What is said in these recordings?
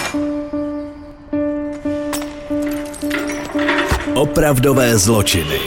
Opravdové zločiny.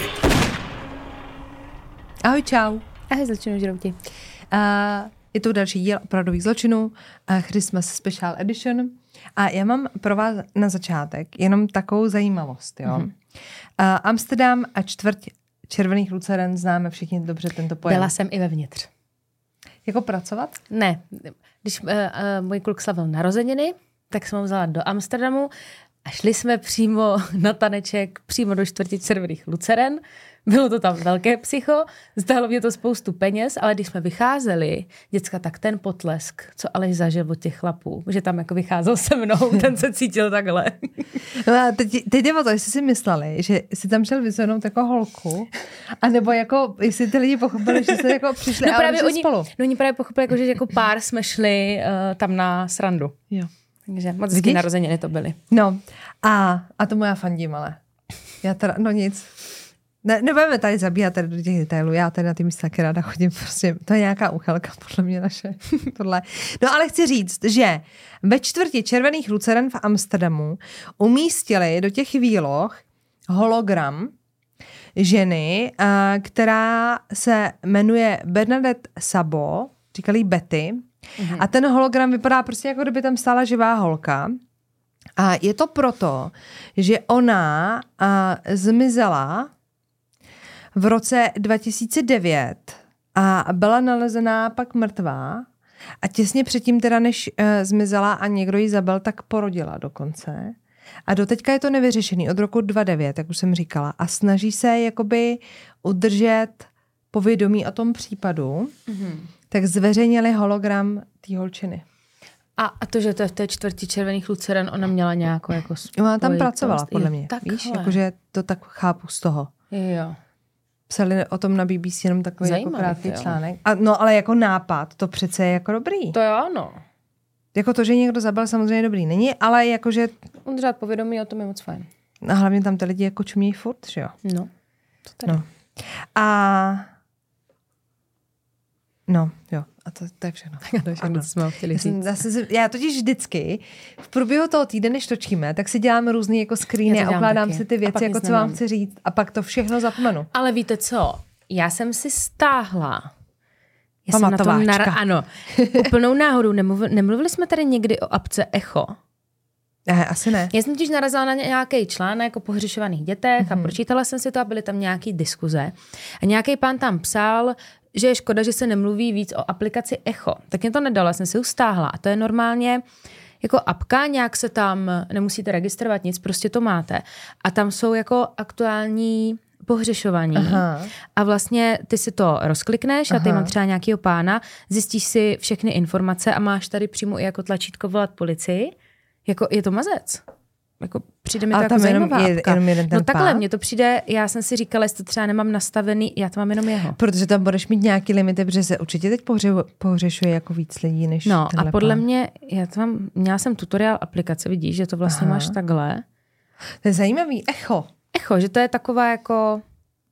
Ahoj, čau. Ahoj, zločinu žrouti. Je to další díl opravdových zločinů, Christmas Special Edition. A já mám pro vás na začátek jenom takovou zajímavost. Jo? Amsterdam a čtvrť Červených luceren známe všichni dobře tento pojem. Byla jsem i vevnitř. Jako pracovat? Ne. Když můj kluk slavil narozeniny, tak jsem ho vzala do Amsterdamu a šli jsme přímo na taneček, přímo do čtvrti Červených luceren. Bylo to tam velké psycho, stálo mě to spoustu peněz, ale když jsme vycházeli, děcka, tak ten potlesk, co Aleš zažil od těch chlapů, že tam jako vycházel se mnou, ten se cítil takhle. No a teď jde o to, jestli si mysleli, že si tam šel vyzvednout jako holku, anebo jako, jestli ty lidi pochopili, že se jako přišli no, právě spolu. No oni právě pochopili, jako, že jako pár jsme šli tam na srandu. Jo. Takže moc hezký narozeniny to byly. No a tomu já fandím, ale já teda, no nic. Nebudeme tady zabíhat tady do těch detailů, já tady na ty místa taky ráda chodím, prostě to je nějaká uchylka, podle mě naše, tohle. No ale chci říct, že ve čtvrti Červených luceren v Amsterdamu umístili do těch výloh hologram ženy, která se jmenuje Bernadette Sabo, říkali Betty, a ten hologram vypadá prostě jako kdyby tam stála živá holka. A je to proto, že ona zmizela v roce 2009 a byla nalezená pak mrtvá a těsně předtím teda, než zmizela a někdo ji zabil, tak porodila dokonce. A doteďka je to nevyřešený od roku 2009, jak už jsem říkala. A snaží se jakoby udržet povědomí o tom případu, tak zveřejnili hologram té holčiny. A to, že to je v té čtvrti Červených luceren, ona měla nějakou jako ona tam pracovala, podle mě. Takhle. Víš, jakože to tak chápu z toho. Jo. Psali o tom na BBC jenom takový jako krátký článek. No ale jako nápad, to přece je jako dobrý. To jo, ano. Jako to, že někdo zabil, samozřejmě dobrý není, ale jakože... Udržet povědomí o tom je moc fajn. A hlavně tam ty lidi jako čumějí furt, že jo? No, to tady. No. No, jo. A to je všechno. To je všechno, co jsme chtěli říct. Já totiž vždycky v průběhu toho týdne, než točíme, tak si dělám různý jako screeny a ukládám si ty věci, jako co vám chci říct. A pak to všechno zapomenu. Ale víte co? Já jsem si stáhla. Pamatováčka. Úplnou náhodou. Nemluvili jsme tady někdy o apce Echo? Asi ne. Já jsem totiž narazila na nějaký článek o pohřešovaných dětech a pročítala jsem si to a byly tam nějaký diskuze. A nějaký pán tam psal, že je škoda, že se nemluví víc o aplikaci Echo. Tak mě to nedalo, já jsem si ustáhla. A to je normálně jako apka, nějak se tam nemusíte registrovat nic, prostě to máte. A tam jsou jako aktuální pohřešovaní. Aha. A vlastně ty si to rozklikneš a ty mám třeba nějakýho pána, zjistíš si všechny informace a máš tady přímo i jako tlačítko volat policii. Jako je to mazec. Jako přijde mi to jako zajímavá apka. No takhle, mně to přijde, já jsem si říkala, jestli to třeba nemám nastavený, já to mám jenom jeho. Protože tam budeš mít nějaký limity, protože se určitě teď pohřešuje jako víc lidí, než no a podle mě, měla jsem tutoriál aplikace, vidíš, že to vlastně máš takhle. To je zajímavý, Echo, že to je taková jako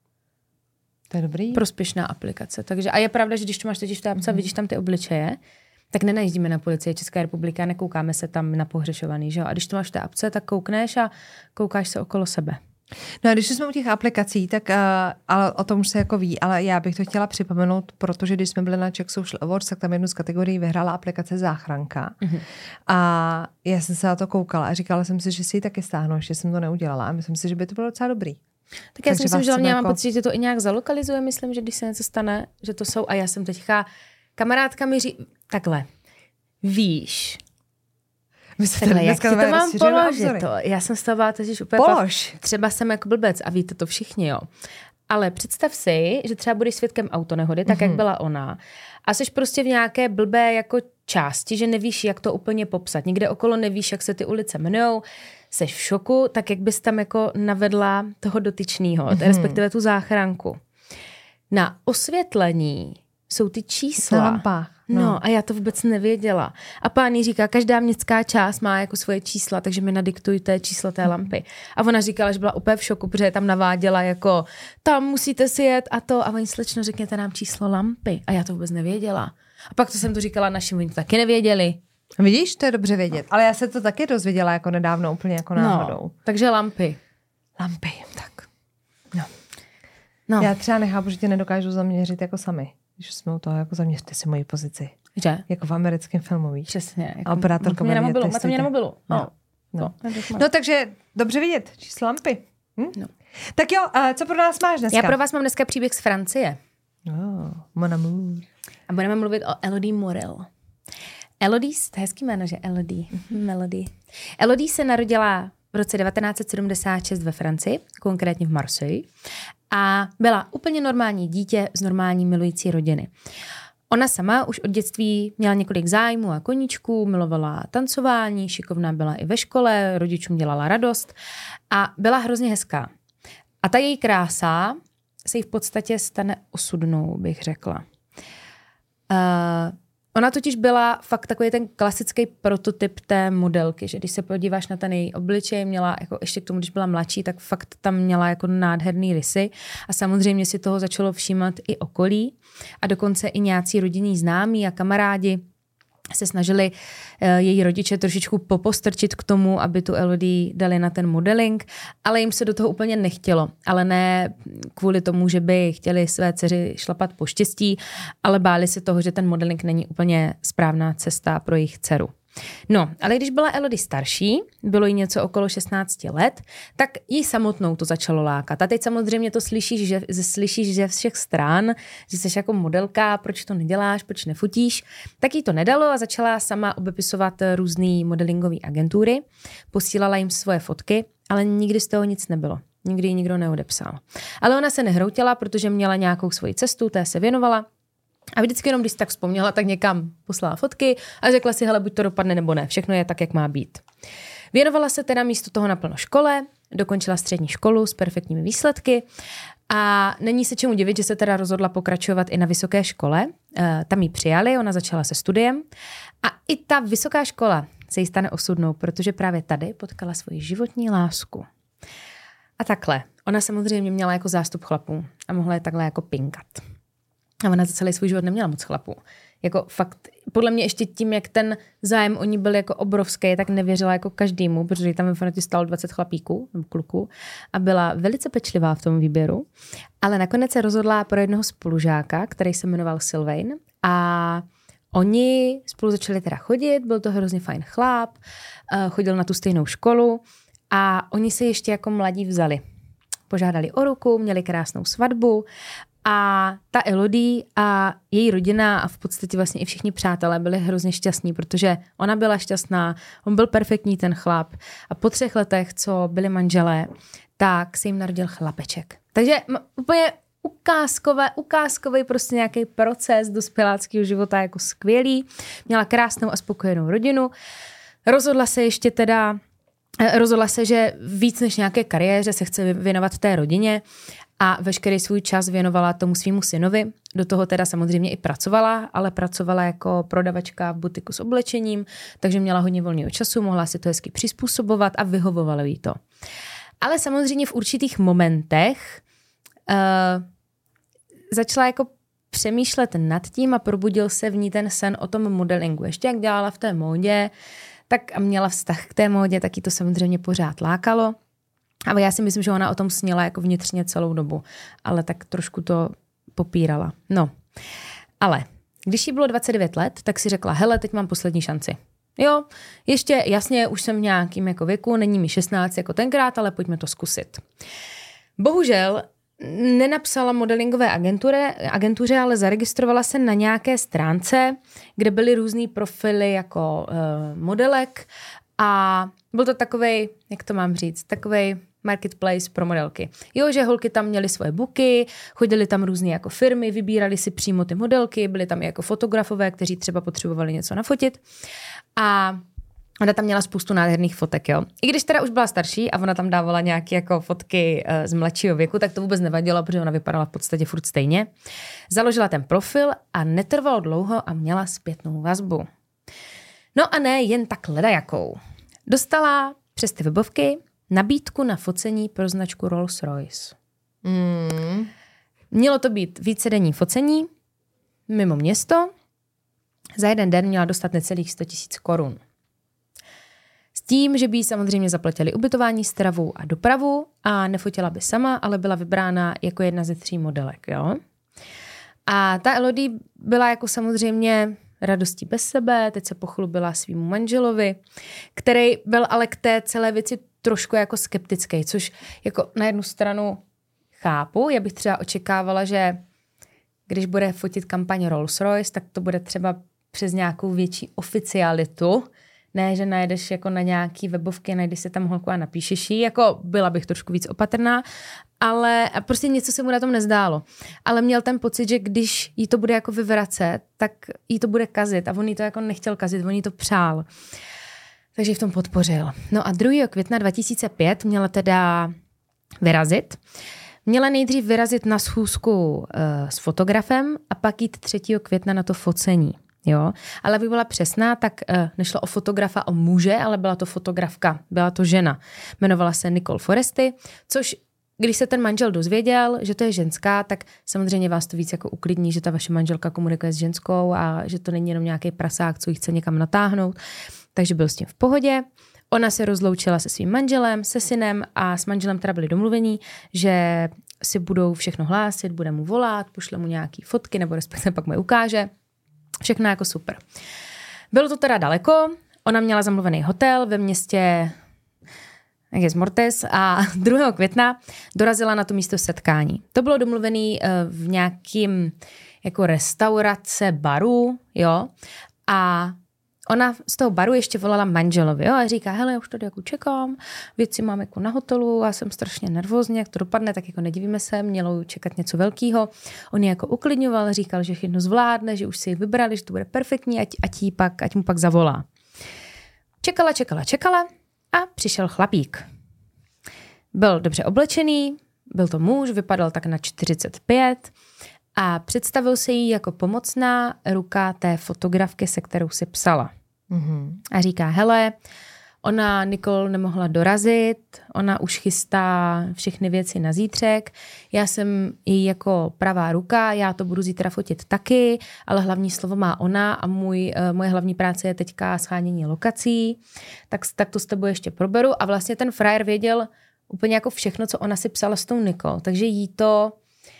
to je dobrý. Prospěšná aplikace. Takže, a je pravda, že když to máš teď v té apce, vidíš tam ty obličeje, tak nenajíždíme na Policii České republiky a nekoukáme se tam na pohřešovaný, že jo? A když to máš v té apce, tak koukneš a koukáš se okolo sebe. No a když jsme u těch aplikací, tak ale o tom už se jako ví, ale já bych to chtěla připomenout, protože když jsme byli na Czech Social Awards, tak tam jednu z kategorií vyhrála aplikace Záchranka. A já jsem se na to koukala a říkala jsem si, že si ji taky stáhnu, ještě jsem to neudělala a myslím si, že by to bylo docela dobrý. Tak já si myslím, že hlavně mám pocit, že to i nějak zalokalizuje, myslím, že když se něco stane, že to jsou, a já jsem teďka, kamarádka mi takhle, víš, takhle, jak ti to mám položit to? Já jsem z toho byla totiž úplně třeba jsem jako blbec a víte to všichni, jo. Ale představ si, že třeba budeš svědkem autonehody, tak jak byla ona, a jsi prostě v nějaké blbé jako části, že nevíš, jak to úplně popsat. Nikde okolo nevíš, jak se ty ulice jmenujou, seš v šoku, tak jak bys tam jako navedla toho dotyčného, respektive tu záchranku. Na osvětlení jsou ty čísla. Na lampách. No a já to vůbec nevěděla. A pán jí říká, každá městská část má jako svoje čísla, takže mi nadiktujte číslo té lampy. A ona říkala, že byla úplně v šoku, protože tam naváděla jako, tam musíte si jet a to. A oni, slečno, řekněte nám číslo lampy. A já to vůbec nevěděla. A pak to jsem to říkala našim, oni to taky nevěděli. Vidíš, to je dobře vědět. Ale já se to taky dozvěděla jako nedávno, úplně jako náhodou. No, takže lampy. Lampy, tak. No. Já třeba nechápu, že tě nedokážu zaměřit jako sami. Když jsme u toho, jako zaměřte si moji pozici. Že? Jako v americkém filmu, víš? Přesně. A operátorka mě na mobilu, máte mě na mobilu. No, takže dobře vidět, číslo lampy. No. Tak jo, a co pro nás máš dneska? Já pro vás mám dneska příběh z Francie. Mon amour. A budeme mluvit o Elodie Morel. Elodie, to je hezký jméno, že Elodie. Melody. Elodie se narodila v roce 1976 ve Francii, konkrétně v Marseille. A byla úplně normální dítě z normální milující rodiny. Ona sama už od dětství měla několik zájmů a koníčků, milovala tancování, šikovná byla i ve škole, rodičům dělala radost a byla hrozně hezká. A ta její krása se jí v podstatě stane osudnou, bych řekla. Ona totiž byla fakt takový ten klasický prototyp té modelky, že když se podíváš na ten její obličej, měla jako ještě k tomu, když byla mladší, tak fakt tam měla jako nádherný rysy a samozřejmě si toho začalo všímat i okolí a dokonce i nějací rodinní známí a kamarádi se snažili její rodiče trošičku popostrčit k tomu, aby tu Elodie dali na ten modeling, ale jim se do toho úplně nechtělo. Ale ne kvůli tomu, že by chtěli své dceři šlapat po štěstí, ale báli se toho, že ten modeling není úplně správná cesta pro jejich dceru. No, ale když byla Elodie starší, bylo jí něco okolo 16 let, tak jí samotnou to začalo lákat. A teď samozřejmě to slyšíš ze všech stran, že jsi jako modelka, proč to neděláš, proč nefotíš. Tak jí to nedalo a začala sama obepisovat různý modelingové agentury. Posílala jim svoje fotky, ale nikdy z toho nic nebylo. Nikdy ji nikdo neodepsal. Ale ona se nehroutila, protože měla nějakou svoji cestu, té se věnovala. A vždycky jenom, když tak vzpomněla, tak někam poslala fotky a řekla si, hele, buď to dopadne nebo ne, všechno je tak, jak má být. Věnovala se teda místo toho naplno škole, dokončila střední školu s perfektními výsledky a není se čemu divit, že se teda rozhodla pokračovat i na vysoké škole. Tam ji přijali, ona začala se studiem a i ta vysoká škola se jí stane osudnou, protože právě tady potkala svoji životní lásku. A takhle, ona samozřejmě měla jako zástup chlapů a mohla je takhle jako pinkat. A ona za celý svůj život neměla moc chlapů. Jako fakt, podle mě ještě tím, jak ten zájem o ní byl jako obrovský, tak nevěřila jako každému, protože tam ve Francii stalo 20 chlapíků nebo kluků a byla velice pečlivá v tom výběru. Ale nakonec se rozhodla pro jednoho spolužáka, který se jmenoval Sylvain a oni spolu začali teda chodit, byl to hrozně fajn chlap, chodil na tu stejnou školu a oni se ještě jako mladí vzali. Požádali o ruku, měli krásnou svatbu. A ta Elodie a její rodina a v podstatě vlastně i všichni přátelé byli hrozně šťastní, protože ona byla šťastná, on byl perfektní ten chlap a po 3 letech, co byli manželé, tak se jim narodil chlapeček. Takže úplně ukázkový prostě nějaký proces dospěláckého života jako skvělý. Měla krásnou a spokojenou rodinu. Rozhodla se, že víc než nějaké kariéře se chce věnovat té rodině a veškerý svůj čas věnovala tomu svýmu synovi. Do toho teda samozřejmě i pracovala, ale pracovala jako prodavačka v butiku s oblečením, takže měla hodně volného času, mohla si to hezky přizpůsobovat a vyhovovalo jí to. Ale samozřejmě v určitých momentech začala jako přemýšlet nad tím a probudil se v ní ten sen o tom modelingu. Ještě jak dělala v té módě, tak a měla vztah k té módě, tak jí to samozřejmě pořád lákalo. Ale já si myslím, že ona o tom sněla jako vnitřně celou dobu, ale tak trošku to popírala. No, ale když jí bylo 29 let, tak si řekla, hele, teď mám poslední šanci. Jo, ještě jasně, už jsem v nějakým jako věku, není mi 16 jako tenkrát, ale pojďme to zkusit. Bohužel nenapsala modelingové agentuře, ale zaregistrovala se na nějaké stránce, kde byly různý profily jako modelek a byl to takovej, jak to mám říct, takovej marketplace pro modelky. Jo, že holky tam měly svoje booky, chodily tam různé jako firmy, vybírali si přímo ty modelky, byly tam i jako fotografové, kteří třeba potřebovali něco nafotit a ona tam měla spoustu nádherných fotek, jo. I když teda už byla starší a ona tam dávala nějaké jako fotky z mladšího věku, tak to vůbec nevadilo, protože ona vypadala v podstatě furt stejně. Založila ten profil a netrvalo dlouho a měla zpětnou vazbu. No a ne jen tak ledajakou. Dostala přes ty webovky nabídku na focení pro značku Rolls-Royce. Mělo to být vícedenní focení mimo město za jeden den měla dostat necelých 100 000 korun. S tím, že by jí samozřejmě zaplatili ubytování, stravu a dopravu a nefotila by sama, ale byla vybrána jako jedna ze 3 modelek. Jo? A ta Elodie byla jako samozřejmě radostí bez sebe, teď se pochlubila svýmu manželovi, který byl ale k té celé věci trošku jako skeptický, což jako na jednu stranu chápu. Já bych třeba očekávala, že když bude fotit kampaň Rolls-Royce, tak to bude třeba přes nějakou větší oficialitu, ne, že najedeš jako na nějaký webovky, najdeš se tam holku a napíšeš jí, jako byla bych trošku víc opatrná, ale prostě něco se mu na tom nezdálo. Ale měl ten pocit, že když jí to bude jako vyvracet, tak jí to bude kazit a on jí to jako nechtěl kazit, on jí to přál. Takže ji v tom podpořil. No a 2. května 2005 měla teda vyrazit. Měla nejdřív vyrazit na schůzku s fotografem a pak jít 3. května na to focení. Jo? Ale aby byla přesná, tak nešlo o fotografa, o muže, ale byla to fotografka, byla to žena. Jmenovala se Nicole Foresty, což když se ten manžel dozvěděl, že to je ženská, tak samozřejmě vás to víc jako uklidní, že ta vaše manželka komunikuje s ženskou a že to není jenom nějaký prasák, co jí chce někam natáhnout. Takže byl s tím v pohodě. Ona se rozloučila se svým manželem, se synem a s manželem teda byli domluvení, že si budou všechno hlásit, bude mu volat, pošle mu nějaký fotky nebo respektive pak mu je ukáže. Všechno jako super. Bylo to teda daleko, ona měla zamluvený hotel ve městě Aigues Mortes a 2. května dorazila na to místo setkání. To bylo domluvený v nějakým jako restaurace baru, jo, a ona z toho baru ještě volala manželovi, jo, a říká, hele, já už tady jako čekám, věci mám jako na hotelu a jsem strašně nervózní, jak to dopadne, tak jako nedivíme se, mělo čekat něco velkého. On je jako uklidňoval, říkal, že všechno zvládne, že už si ji vybrali, že to bude perfektní, ať mu pak zavolá. Čekala a přišel chlapík. Byl dobře oblečený, byl to muž, vypadal tak na 45 a představil se jí jako pomocná ruka té fotografky, se kterou si psala. Mm-hmm. A říká, hele, ona Nicole nemohla dorazit, ona už chystá všechny věci na zítřek, já jsem jí jako pravá ruka, já to budu zítra fotit taky, ale hlavní slovo má ona a moje hlavní práce je teďka shánění lokací, tak to s tebou ještě proberu a vlastně ten frajer věděl úplně jako všechno, co ona si psala s tou Nicole, takže jí to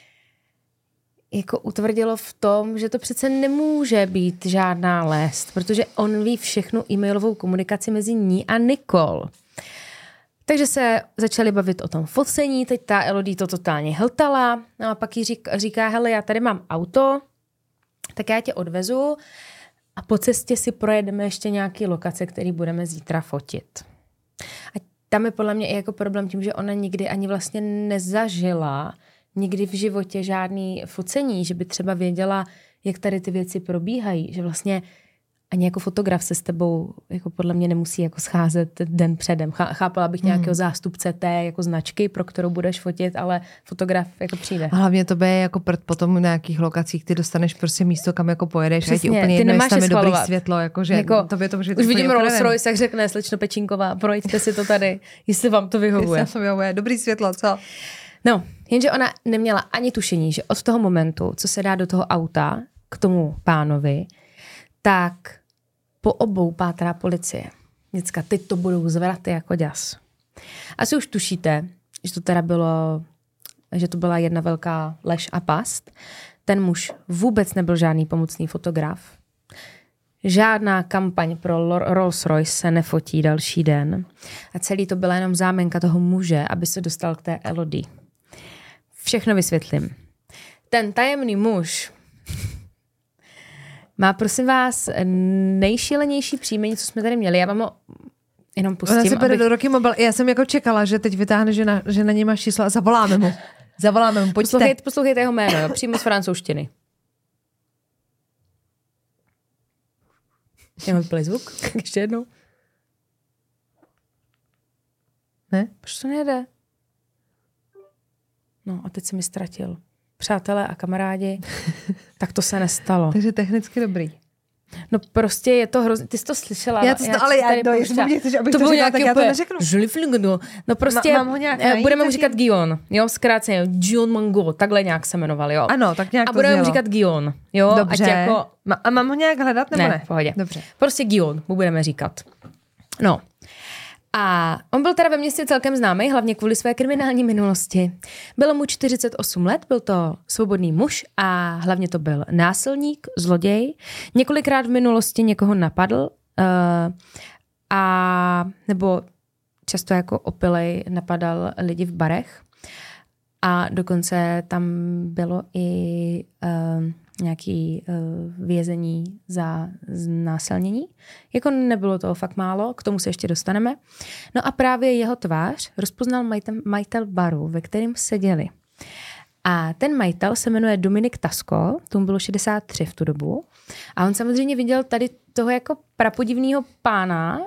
jako utvrdilo v tom, že to přece nemůže být žádná lest, protože on ví všechnu e-mailovou komunikaci mezi ní a Nicole. Takže se začali bavit o tom focení, teď ta Elodie to totálně hltala, no a pak jí říká, hele, já tady mám auto, tak já tě odvezu a po cestě si projedeme ještě nějaké lokace, které budeme zítra fotit. A tam je podle mě i jako problém tím, že ona nikdy ani vlastně nezažila nikdy v životě žádný focení, že by třeba věděla, jak tady ty věci probíhají, že vlastně ani jako fotograf se s tebou jako podle mě nemusí jako scházet den předem. Chápala bych nějakého zástupce té jako značky, pro kterou budeš fotit, ale fotograf jako přijde. A hlavně to je jako potom na nějakých lokacích, ty dostaneš prostě místo, kam jako pojedeš. Přesně, a ti úplně jedno, jestli tam je dobrý světlo, jakože jako, tobě to může už vidím Rolls-Royce, tak řekne, slečno Pečínková, projďte si to tady, jestli vám to vyhovuje. Dobrý světlo, co? No, jenže ona neměla ani tušení, že od toho momentu, co se dá do toho auta k tomu pánovi, tak po obou pátrá policie. Děcka, teď to budou zvraty jako děs. Asi už tušíte, že to teda bylo, že to byla jedna velká lež a past. Ten muž vůbec nebyl žádný pomocný fotograf. Žádná kampaň pro Rolls-Royce se nefotí další den. A celý to byla jenom zámenka toho muže, aby se dostal k té Elodie. Všechno vysvětlím. Ten tajemný muž má, prosím vás, nejšílenější příjmení, co jsme tady měli. Já vám ho jenom pustím. Ona se bere do roky mobil. Já jsem jako čekala, že teď vytáhne, že na něj máš číslo a zavoláme mu. Pojďte. Poslouchejte jeho jméno, jo, přímo z francouzštiny. Jenom vyplej zvuk. Ještě jednou. Ne? Proč to nejde? No a teď se mi ztratil. Přátelé a kamarádi, tak to se nestalo. Takže technicky dobrý. No prostě je to hrozně, ty jsi to slyšela. To bylo nějaký já to neřeknu. No prostě Mám ho nějak budeme mu říkat Guion, jo, zkráceně Guion Mango, takhle nějak se jmenoval, jo. Ano, tak nějak a budeme mu říkat Guion, jo. Dobře. Jako... A mám ho nějak hledat, nebo ne? Ne, v pohodě. Dobře. Prostě Guion mu budeme říkat. No. A on byl teda ve městě celkem známý, hlavně kvůli své kriminální minulosti. Bylo mu 48 let, byl to svobodný muž a hlavně to byl násilník, zloděj. Několikrát v minulosti někoho napadl a nebo často jako opilej napadal lidi v barech. A dokonce tam bylo i nějaké vězení za znásilnění. Jako nebylo toho fakt málo, k tomu se ještě dostaneme. No a právě jeho tvář rozpoznal majitel baru, ve kterém seděli. A ten majitel se jmenuje Dominik Tasko, tomu bylo 63 v tu dobu. A on samozřejmě viděl tady toho jako prapodivného pána,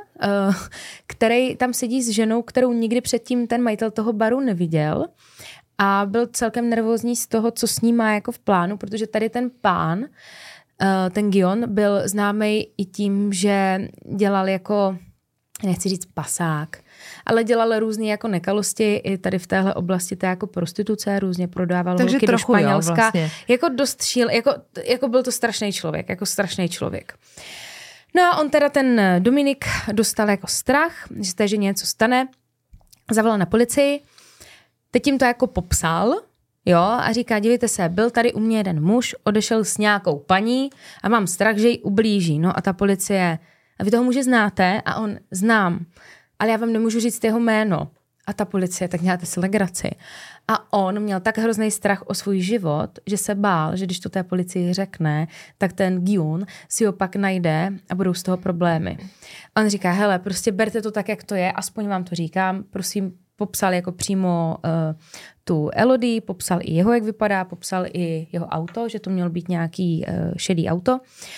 který tam sedí s ženou, kterou nikdy předtím ten majitel toho baru neviděl. A byl celkem nervózní z toho, co s ním má jako v plánu, protože tady ten pán, ten Guion, byl známý i tím, že dělal jako, nechci říct pasák, ale dělal různé jako nekalosti i tady v téhle oblasti, té jako prostituce, různě prodával holky do Španělska. Jo, vlastně. Jako dost jako byl to strašný člověk. No a on teda ten Dominik dostal jako strach, že se té ženě něco stane, zavolal na policii. Teď jim to jako popsal, jo, a říká, dívejte se, byl tady u mě jeden muž, odešel s nějakou paní a mám strach, že ji ublíží. No a ta policie, a vy toho muže znáte? A on, znám, ale já vám nemůžu říct jeho jméno. A ta policie, tak děláte si legraci. A on měl tak hrozný strach o svůj život, že se bál, že když to té policii řekne, tak ten Guion si ho pak najde a budou z toho problémy. A on říká, hele, prostě berte to tak, jak to je, aspoň vám to říkám, prosím, popsal jako přímo tu Elodie, popsal i jeho, jak vypadá, popsal i jeho auto, že to mělo být nějaký šedý auto.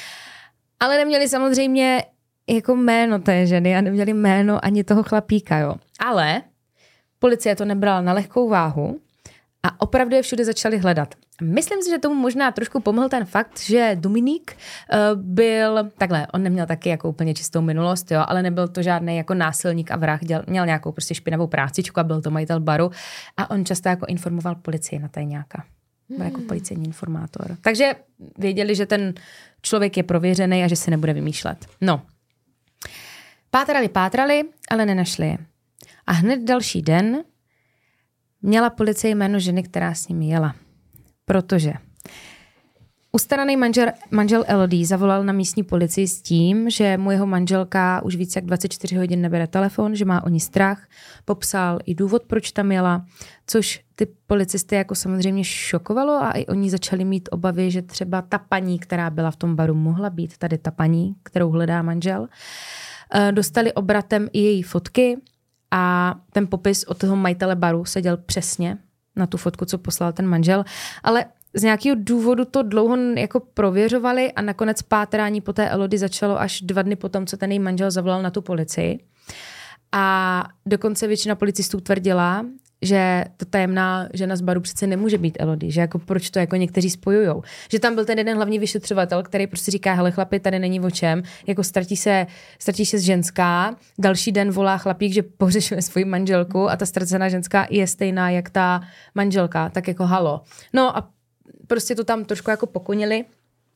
Ale neměli samozřejmě jako jméno té ženy a neměli jméno ani toho chlapíka, jo. Ale policie to nebrala na lehkou váhu a opravdu je všude začali hledat. Myslím si, že tomu možná trošku pomohl ten fakt, že Dominik byl, takhle, on neměl taky jako úplně čistou minulost, jo, ale nebyl to žádný jako násilník a vrah, měl nějakou prostě špinavou prácičku a byl to majitel baru a on často jako informoval policii na tajňáka. Byl jako policejní informátor. Takže věděli, že ten člověk je prověřený a že se nebude vymýšlet. No. Pátrali, ale nenašli je. A hned další den měla policie jméno ženy, která s nimi jela. Protože ustaraný manžel Elodie zavolal na místní policii s tím, že mu jeho manželka už více jak 24 hodin nebere telefon, že má o ní strach. Popsal i důvod, proč tam jela, což ty policisty jako samozřejmě šokovalo a i oni začali mít obavy, že třeba ta paní, která byla v tom baru, mohla být tady ta paní, kterou hledá manžel. Dostali obratem i její fotky a ten popis od toho majitele baru seděl přesně na tu fotku, co poslal ten manžel, ale z nějakého důvodu to dlouho jako prověřovali a nakonec pátrání po té Elodie začalo až 2 dny potom, co ten její manžel zavolal na tu policii. A dokonce většina policistů tvrdila, že ta tajemná žena z baru přece nemůže být Elodie, že jako proč to jako někteří spojujou. Že tam byl ten jeden hlavní vyšetřovatel, který prostě říká, hele chlapi, tady není o čem, jako ztratí se ženská, další den volá chlapík, že pohřešuje svoji manželku a ta ztracená ženská je stejná jak ta manželka, tak jako halo. No a prostě to tam trošku jako pokonili.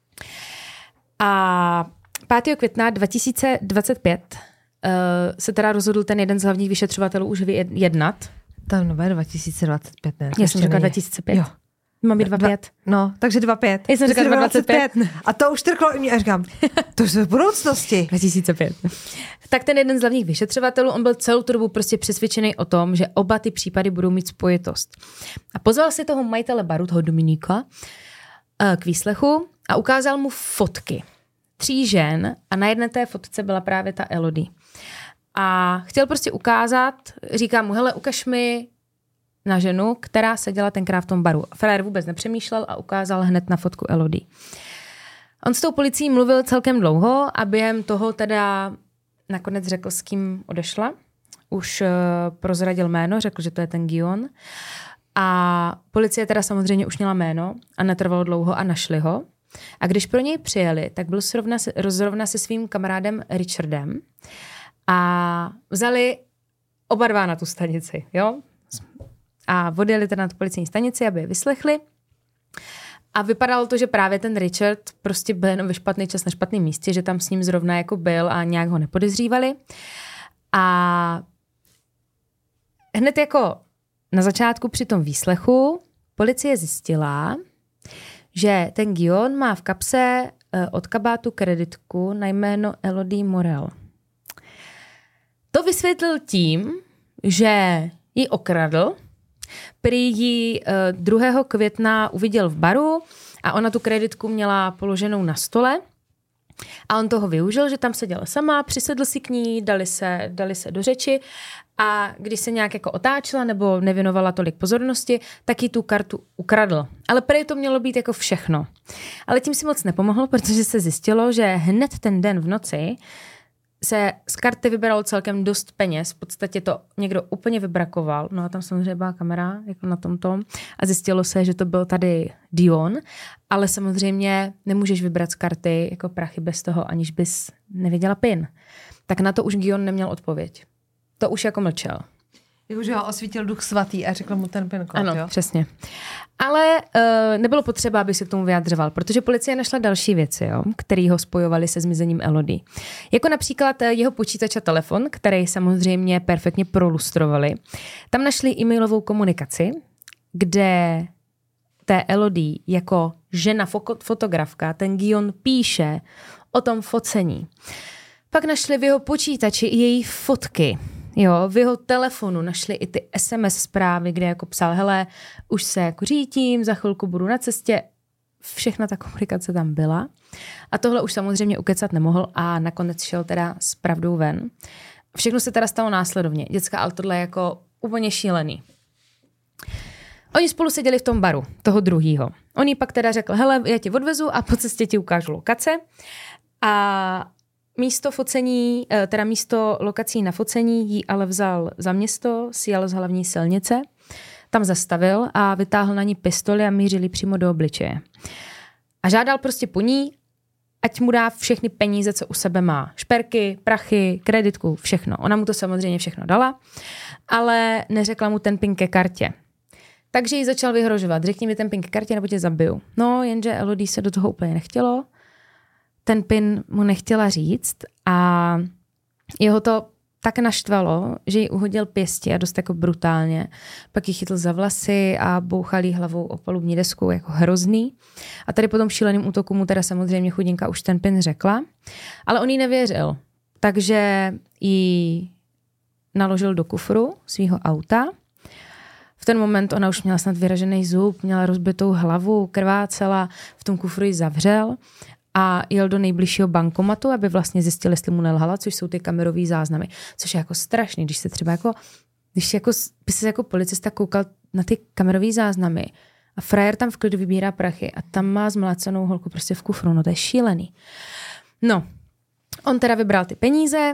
A 5. května 2025 se teda rozhodl ten jeden z hlavních vyšetřovatelů už jednat. Tam nové 2025, ne? Já jsem řekla 2005. Jo. Mám být 25. No, takže 25. Já jsem řekla 2025. A to už trklo i mě a říkám, to jsou v budoucnosti. 2005. Tak ten jeden z hlavních vyšetřovatelů, on byl celou tu dobu prostě přesvědčený o tom, že oba ty případy budou mít spojitost. A pozval si toho majitele baru, toho Dominika, k výslechu a ukázal mu fotky 3 žen a na jedné té fotce byla právě ta Elodie. A chtěl prostě ukázat, říká mu, hele, ukaž mi na ženu, která seděla tenkrát v tom baru. Frajer vůbec nepřemýšlel a ukázal hned na fotku Elodie. On s tou policií mluvil celkem dlouho a během toho teda nakonec řekl, s kým odešla. Už prozradil jméno, řekl, že to je ten Guion. A policie teda samozřejmě už měla jméno a netrvalo dlouho a našli ho. A když pro něj přijeli, tak byl zrovna se svým kamarádem Richardem a vzali oba dva na tu stanici, jo? A odjeli teda na tu policejní stanici, aby je vyslechli. A vypadalo to, že právě ten Richard prostě byl jenom ve špatný čas na špatném místě, že tam s ním zrovna jako byl a nějak ho nepodezřívali. A hned jako na začátku při tom výslechu policie zjistila, že ten Guillaume má v kapse od kabátu kreditku na jméno Elodie Morel. To vysvětlil tím, že ji okradl, prý ji 2. května uviděl v baru a ona tu kreditku měla položenou na stole a on toho využil, že tam seděla sama, přisedl si k ní, dali se do řeči a když se nějak jako otáčela nebo nevěnovala tolik pozornosti, tak jí tu kartu ukradl. Ale prý to mělo být jako všechno. Ale tím si moc nepomohlo, protože se zjistilo, že hned ten den v noci se z karty vybralo celkem dost peněz, v podstatě to někdo úplně vybrakoval, no a tam samozřejmě byla kamera jako na tomto a zjistilo se, že to byl tady Dion, ale samozřejmě nemůžeš vybrat z karty jako prachy bez toho, aniž bys nevěděla PIN. Tak na to už Guillaume neměl odpověď. To už jako mlčel. Jakože ho osvítil Duch Svatý a řekl mu ten PIN kód, ano, jo? Přesně. Ale nebylo potřeba, aby se k tomu vyjadřoval, protože policie našla další věci, jo, které ho spojovaly se zmizením Elodie. Jako například jeho počítač a telefon, který samozřejmě perfektně prolustrovali. Tam našli e-mailovou komunikaci, kde té Elodie jako žena fotografka, ten Guillaume píše o tom focení. Pak našli v jeho počítači i její fotky. Jo, v jeho telefonu našli i ty SMS zprávy, kde jako psal, hele, už se jako řítím, za chvilku budu na cestě. Všechna ta komunikace tam byla. A tohle už samozřejmě ukecat nemohl a nakonec šel teda s pravdou ven. Všechno se teda stalo následovně. Děcka, ale tohle je jako úplně šílený. Oni spolu seděli v tom baru, toho druhýho. On jí pak teda řekl, hele, já tě odvezu a po cestě ti ukážu lokace. A místo focení, teda místo lokací na focení jí ale vzal za město, sjel z hlavní silnice, tam zastavil a vytáhl na ní pistoli a mířil jí přímo do obličeje. A žádal prostě po ní, ať mu dá všechny peníze, co u sebe má. Šperky, prachy, kreditku, všechno. Ona mu to samozřejmě všechno dala, ale neřekla mu ten PIN ke kartě. Takže jí začal vyhrožovat. Řekni mi ten PIN ke kartě, nebo tě zabiju. No, jenže Elodie se do toho úplně nechtělo. Ten PIN mu nechtěla říct a jeho to tak naštvalo, že jí uhodil pěstí a dost jako brutálně. Pak ji chytl za vlasy a bouchal jí hlavou o palubní desku jako hrozný. A tady po tom šíleným útoku mu teda samozřejmě chudinka už ten PIN řekla, ale on jí nevěřil. Takže ji naložil do kufru svého auta. V ten moment ona už měla snad vyražený zub, měla rozbitou hlavu, krvácela, v tom kufru ji zavřel a jel do nejbližšího bankomatu, aby vlastně zjistil, jestli mu nelhala, což jsou ty kamerové záznamy. Což je jako strašný, když se třeba jako, když jako, by se jako policista koukal na ty kamerové záznamy a frajer tam v klidu vybírá prachy a tam má zmlácenou holku prostě v kufru, no to je šílený. No, on teda vybral ty peníze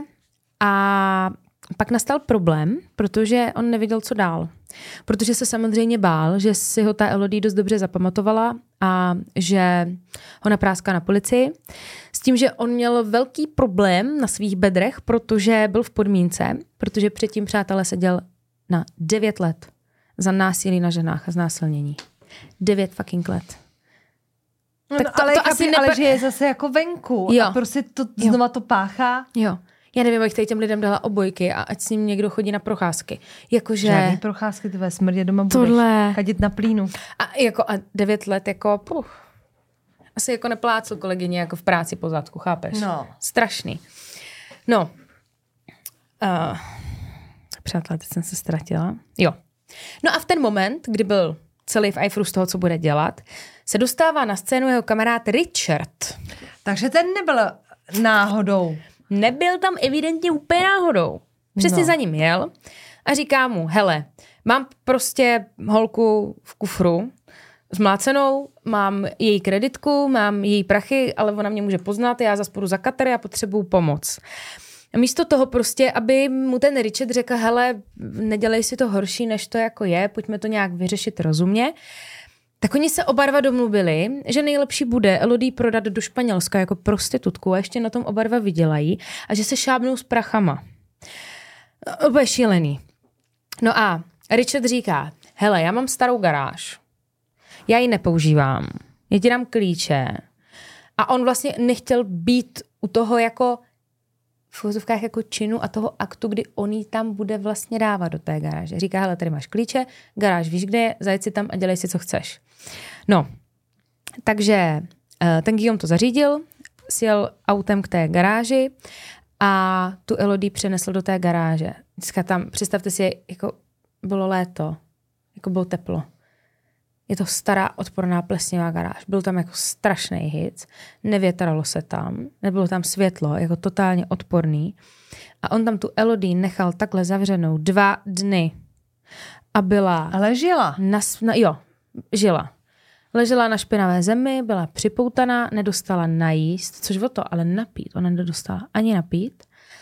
a pak nastal problém, protože on nevěděl, co dál. Protože se samozřejmě bál, že si ho ta Elodie dost dobře zapamatovala a že ho napráská na policii. S tím, že on měl velký problém na svých bedrech, protože byl v podmínce, protože předtím, přátelé, seděl na 9 let za násilí na ženách a znásilnění. 9 fucking let. No, tak to asi ale že je zase jako venku jo. A prostě to znova to páchá. Jo. Já nevím, jak tady těm lidem dala obojky a ať s ním někdo chodí na procházky. Jakože... Žádný procházky, tvé smrdě doma budeš. Tohle... Kadit na plínu. A 9 let jako... Asi jako neplácl kolegyně jako v práci po zadku, chápeš? No. Strašný. No. Přátelé, teď jsem se ztratila. Jo. No a v ten moment, kdy byl celý v ajfru z toho, co bude dělat, se dostává na scénu jeho kamarád Richard. Takže ten nebyl náhodou. Nebyl tam evidentně úplně náhodou. Přesně za ním jel a říká mu, hele, mám prostě holku v kufru zmlácenou, mám její kreditku, mám její prachy, ale ona mě může poznat, já zas půjdu za katery a potřebuju pomoc. A místo toho prostě, aby mu ten Richard řekl, hele, nedělej si to horší, než to jako je, pojďme to nějak vyřešit rozumně, Tak oni se oba dva domluvili, že nejlepší bude Elodie prodat do Španělska jako prostitutku a ještě na tom oba dva vydělají a že se šábnou s prachama. Bude šílený. No a Richard říká, hele, já mám starou garáž. Já ji nepoužívám. Já ti dám klíče. A on vlastně nechtěl být u toho jako v uvozovkách jako činu a toho aktu, kdy on ji tam bude vlastně dávat do té garáže. Říká, hele, tady máš klíče, garáž víš, kde je, zajeď si tam a dělej si, co chceš. No, takže ten Guillaume to zařídil, sjel autem k té garáži a tu Elodie přenesl do té garáže. Dneska tam, představte si, jako bylo léto, jako bylo teplo. Je to stará odporná plesnivá garáž. Byl tam jako strašný hic, nevětralo se tam, nebylo tam světlo, jako totálně odporný. A on tam tu Elodie nechal takhle zavřenou 2 dny. A byla... Ale žila. Žila. Ležela na špinavé zemi, byla připoutaná, nedostala najíst, což o to, ale napít. Ona nedostala ani napít.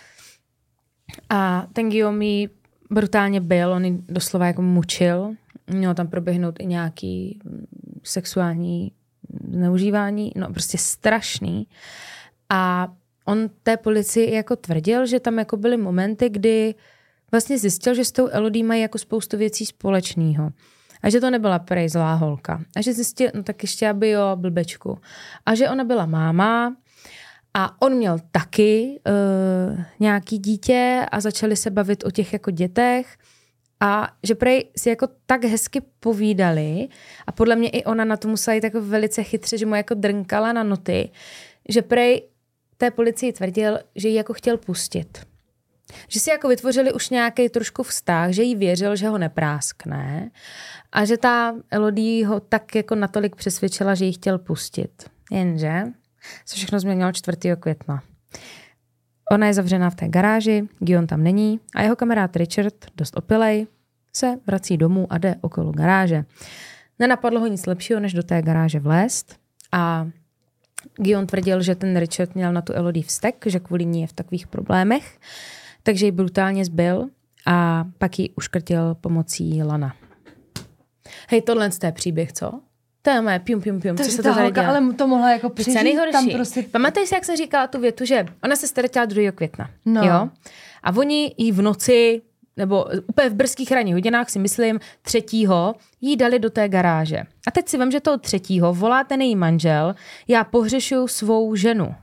A ten Guillaume ji brutálně byl, on ji doslova jako mučil. Mělo tam proběhnout i nějaký sexuální zneužívání, no prostě strašný. A on té policii jako tvrdil, že tam jako byly momenty, kdy vlastně zjistil, že s tou Elodie mají jako spoustu věcí společného. A že to nebyla prej zlá holka. A že zjistil, no tak ještě aby jo, blbečku. A že ona byla máma a on měl taky nějaký dítě a začali se bavit o těch jako dětech. A že prej si jako tak hezky povídali a podle mě i ona na to musela jít jako velice chytře, že mu jako drnkala na noty, že prej té policii tvrdil, že ji jako chtěl pustit. Že si jako vytvořili už nějaký trošku vztah, že jí věřil, že ho nepráskne a že ta Elodie ho tak jako natolik přesvědčila, že ji chtěl pustit. Jenže se všechno změnilo 4. května. Ona je zavřená v té garáži, Guillaume tam není a jeho kamarád Richard, dost opilej, se vrací domů a jde okolo garáže. Nenapadlo ho nic lepšího, než do té garáže vlézt a Guillaume tvrdil, že ten Richard měl na tu Elodie vztek, že kvůli ní je v takových problémech, takže ji brutálně zbil a pak ji uškrtil pomocí lana. Hej, tohle je příběh, co? To je moje pium, co se to tady dělá. Ale to mohla jako přežít tam prostě. Pamatuješ si, jak jsem říkala tu větu, že ona se ztratila 2. května. No. Jo? A oni jí v noci, nebo úplně v brzkých ranních hodinách si myslím 3. jí dali do té garáže. A teď si vem, že toho 3. volá ten její manžel, já pohřešuju svou ženu.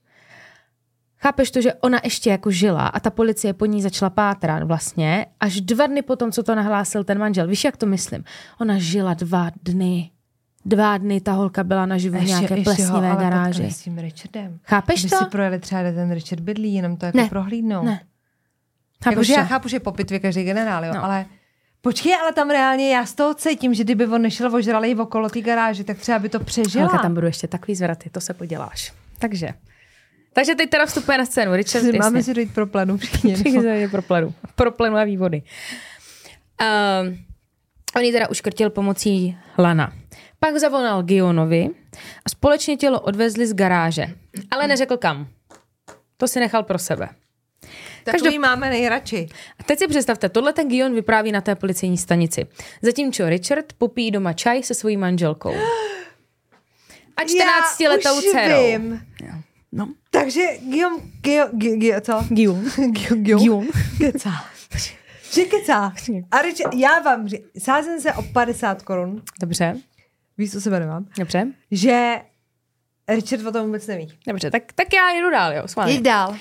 Chápeš to, že ona ještě jako žila a ta policie po ní začala pátrat vlastně až 2 dny potom, co to nahlásil ten manžel. Víš, jak to myslím? Ona žila 2 dny. 2 dny ta holka byla naživu v nějaké plesnivé garáži. S tím Richardem. Chápeš to? Aby si projeli třeba, kde ten Richard bydlí, jenom to jako prohlídnou. Ne. Jakože já chápu, že po pitvě každý generál, jo, ale počkej, ale tam reálně já z toho cítím, že kdyby on nešel ožralej okolo té garáže, tak třeba by to přežila. Holka, tam budou ještě takový zvraty, to se poděláš. Takže teď teda vstupuje na scénu. Richard, máme si dojít pro plenu všichni. Pro plenu a vývody. On ji teda uškrtil pomocí lana. Pak zavolal Guillaumeovi a společně tělo odvezli z garáže. Ale neřekl kam. To si nechal pro sebe. Takový máme nejradši. A teď si představte, tohle ten Guillaume vypráví na té policejní stanici. Zatímco Richard popíjí doma čaj se svojí manželkou. A 14letou dcerou. No. Takže Guillaume. Kecá. A Richard, já vám sázím se o 50 korun. Dobře. Víš, co sebe nemám? Dobře. Že Richard o tom vůbec neví. Dobře, tak já jedu dál, jo. Jď dál.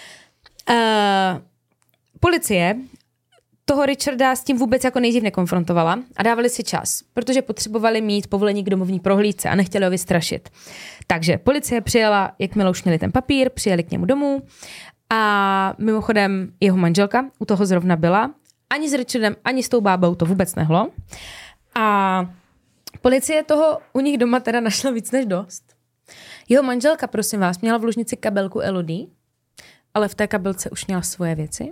Policie toho Richarda s tím vůbec jako nejdřív nekonfrontovala a dávali si čas, protože potřebovali mít povolení k domovní prohlídce a nechtěli ho vystrašit. Takže policie přijela, jakmile už měli ten papír, přijeli k němu domů a mimochodem jeho manželka u toho zrovna byla. Ani s Richardem, ani s tou bábou to vůbec nehlo. A policie toho u nich doma teda našla víc než dost. Jeho manželka, prosím vás, měla v ložnici kabelku Elodie, ale v té kabelce už měla svoje věci.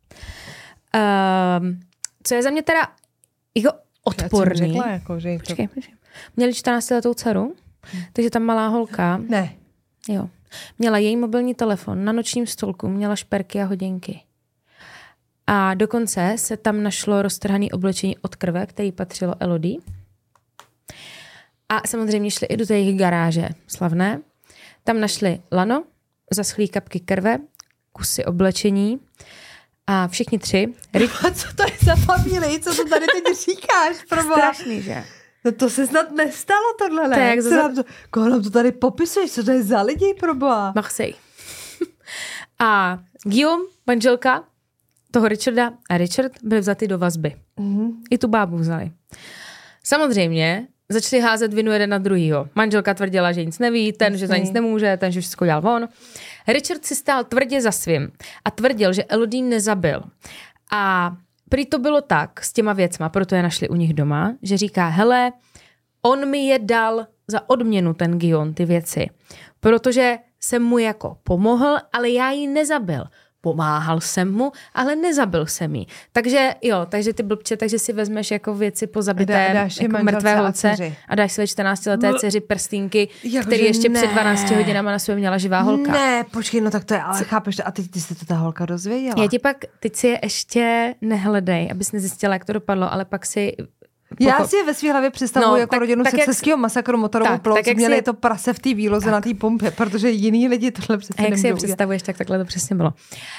Co je za mě teda jako odporný. Řekla, jako, že Počkej. Měli 14letou dceru, takže ta malá holka... Ne. Jo. Měla její mobilní telefon, na nočním stolku měla šperky a hodinky. A dokonce se tam našlo roztrhané oblečení od krve, který patřilo Elodie. A samozřejmě šli i do té jejich garáže slavné. Tam našli lano, zaschlý kapky krve, kusy oblečení a všichni 3. Co to je za familii? Co to tady teď říkáš? Strašný, že? No to se snad nestalo tohle, ne? To je jak koho nám to tady popisuješ? Co to je za lidi, proboha? Marseille. A Guillaume, manželka toho Richarda a Richard byli vzati do vazby. I tu bábu vzali. Samozřejmě začali házet vinu jeden na druhýho. Manželka tvrdila, že nic neví, ten, že za nic nemůže, ten, že všechno dělal on. Richard si stál tvrdě za svým a tvrdil, že Elodie nezabil. A prý to bylo tak s těma věcma, proto je našli u nich doma, že říká, hele, on mi je dal za odměnu ten Guillaume, ty věci, protože jsem mu jako pomohl, ale já ji nezabil. Pomáhal jsem mu, ale nezabil jsem ji. Takže jo, takže ty blbče, takže si vezmeš jako věci po zabité jako mrtvé holce a dáš své 14leté dceři prstínky, který ještě před 12 hodinama na sobě měla živá holka. Ne, počkej, no tak to je, ale chápeš, a teď ty jsi to ta holka dozvěděla. Já ti pak, teď si je ještě nehledej, abys nezjistila, jak to dopadlo, ale pak si... Já si je ve svý hlavě představuji jako rodinu sexeského masakru motorovou plout, měli je to prase v té výloze na té pumpě, protože jiný lidi tohle přesně nemůžou. A jak si je představuješ, tak takhle to přesně bylo.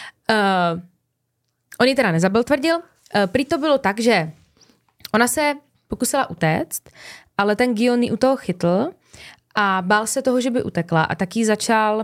On ji teda nezabil, tvrdil. Prý to bylo tak, že ona se pokusila utéct, ale ten Guillaume ji u toho chytl a bál se toho, že by utekla a taky začal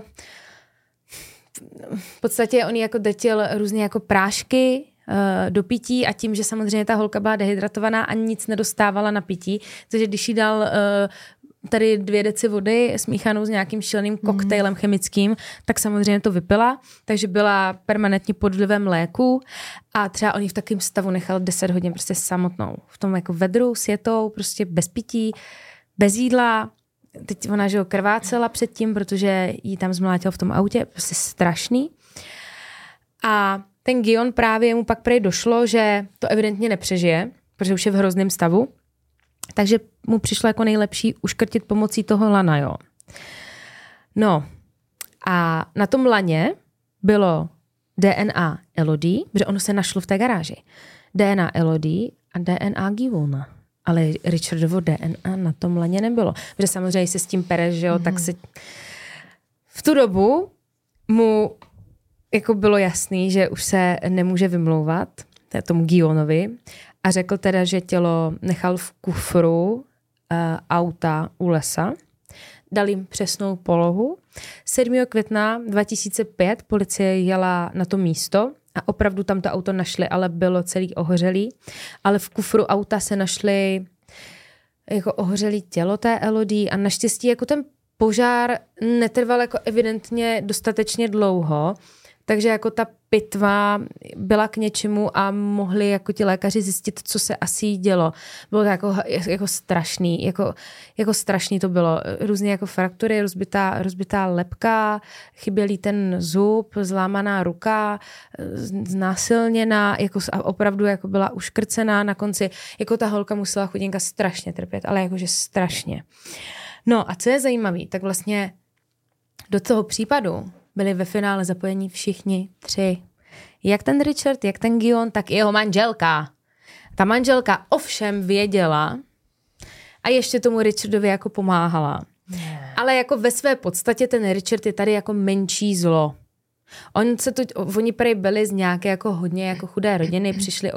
v podstatě on jí jako detil různé jako prášky do pití a tím, že samozřejmě ta holka byla dehydratovaná a nic nedostávala na pití, takže když jí dal tady 2 deci vody smíchanou s nějakým šíleným koktejlem chemickým, tak samozřejmě to vypila, takže byla permanentně pod vlivem léku a třeba on ji v takovém stavu nechal 10 hodin prostě samotnou. V tom jako vedru, sjetou, prostě bez pití, bez jídla. Teď ona, že ho krvácela předtím, protože jí tam zmlátil v tom autě, prostě strašný. A ten Guillaume právě mu pak prej došlo, že to evidentně nepřežije, protože už je v hrozném stavu. Takže mu přišlo jako nejlepší uškrtit pomocí toho lana, jo. No a na tom laně bylo DNA Elodie, protože ono se našlo v té garáži. DNA Elodie a DNA Guillaume. Ale Richardovo DNA na tom laně nebylo. Protože samozřejmě se s tím pereš, že jo, tak si... V tu dobu mu jako bylo jasný, že už se nemůže vymlouvat tomu Guillaumeovi a řekl teda, že tělo nechal v kufru auta u lesa. Dal jim přesnou polohu. 7. května 2005 policie jela na to místo a opravdu tam to auto našli, ale bylo celý ohořelý. Ale v kufru auta se našli jako ohořelý tělo té Elodie a naštěstí jako ten požár netrval jako evidentně dostatečně dlouho, takže jako ta pitva byla k něčemu a mohli jako ti lékaři zjistit, co se asi dělo. Bylo to jako strašný, jako strašný to bylo. Různé jako fraktury, rozbitá lebka, chybělý ten zub, zlámaná ruka, znásilněná, jako opravdu jako byla uškrcená na konci. Jako ta holka musela chudinka strašně trpět, ale jakože strašně. No a co je zajímavé, tak vlastně do toho případu byli ve finále zapojení všichni 3. Jak ten Richard, jak ten Guillaume, tak i jeho manželka. Ta manželka ovšem věděla a ještě tomu Richardovi jako pomáhala. Ale jako ve své podstatě ten Richard je tady jako menší zlo. Oni prej byli z nějaké jako hodně jako chudé rodiny,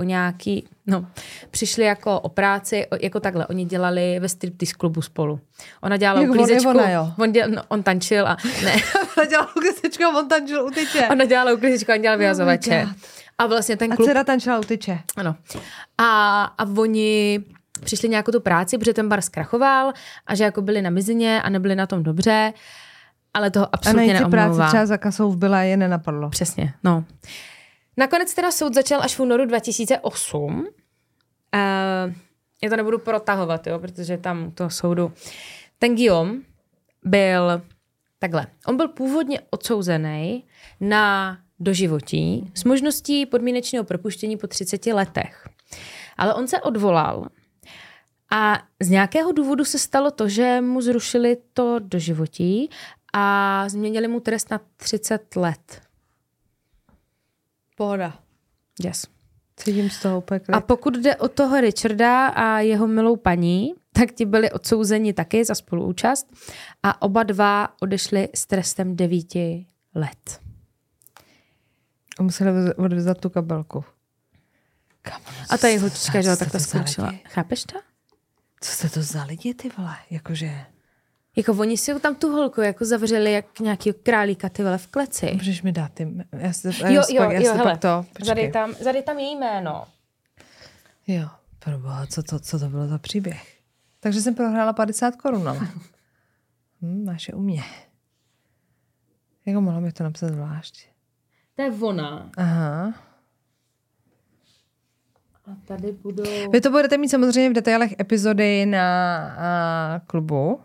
přišli jako o práci, jako takhle, oni dělali ve striptease klubu spolu. Ona dělala uklízečku, on tančil a ne. Ona dělala uklízečku a on tančil u tyče. Ona dělala uklízečku a on dělal vyhazovače. A vlastně ten klub... A dcera tančila u tyče. Ano. A oni přišli nějakou tu práci, protože ten bar zkrachoval a že jako byli na mizině a nebyli na tom dobře. Ale toho absolutně neomlouvá. A najít si práci třeba za kasou v Byla je nenapadlo. Přesně, no. Nakonec teda soud začal až v únoru 2008. Já to nebudu protahovat, jo, protože tam u toho soudu. Ten Guillaume byl takhle. On byl původně odsouzený na doživotí s možností podmínečného propuštění po 30 letech. Ale on se odvolal a z nějakého důvodu se stalo to, že mu zrušili to doživotí a změnili mu trest na 30 let. Pohoda. Yes. Cítím z toho úplně klid. A pokud jde o toho Richarda a jeho milou paní, tak ti byli odsouzeni taky za spoluúčast a oba dva odešli s trestem 9 let. A museli odvezat tu kabelku. A ta jejich holčička, že tak to skončila. Chápeš to? Co jste to za lidi, ty vole? Jakože... Jako oni si tam tu holku jako zavřeli jak nějaký králíka, ty vole, v kleci. Můžeš mi dát ty... Jo, hele, pak to... Zady tam její jméno. Jo, proboha, co to bylo za příběh? Takže jsem prohrála 50 korun, ale... máš je u mě. Jako mohla mi to napsat zvlášť. To je ona. Aha. A tady budou... Vy to budete mít samozřejmě v detailech epizody na klubu.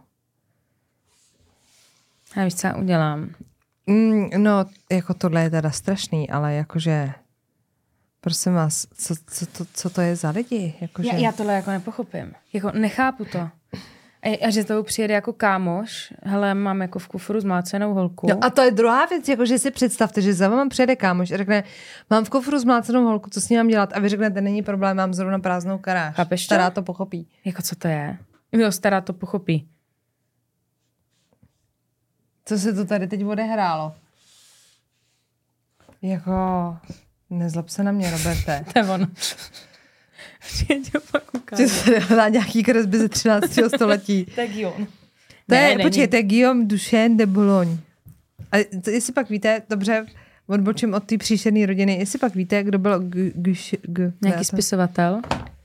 Já víš, co já udělám. No, jako tohle je teda strašný, ale jakože... Prosím vás, co to je za lidi? Jakože... Já tohle jako nepochopím. Jako nechápu to. A že to přijede jako kámoš, hele, mám jako v kufru zmlácenou holku. No a to je druhá věc, jakože si představte, že za váma přijede kámoš a řekne, mám v kufru zmlácenou holku, co s ní mám dělat? A vy řeknete, není problém, mám zrovna prázdnou garáž. Chápeš to? Stará to pochopí. Jako co to je? Jo, stará to pochopí. Co se to tady teď odehrálo? Jako, nezlob se na mě, Roberte. To je ono. Že se dá nějaký kresby ze 13. století. Tak jo. Počkejte, Guillaume Duchesne de Boulogne. A jestli pak víte, dobře, odbočím od té příšerné rodiny, jestli pak víte, kdo byl nějaký spisovatel.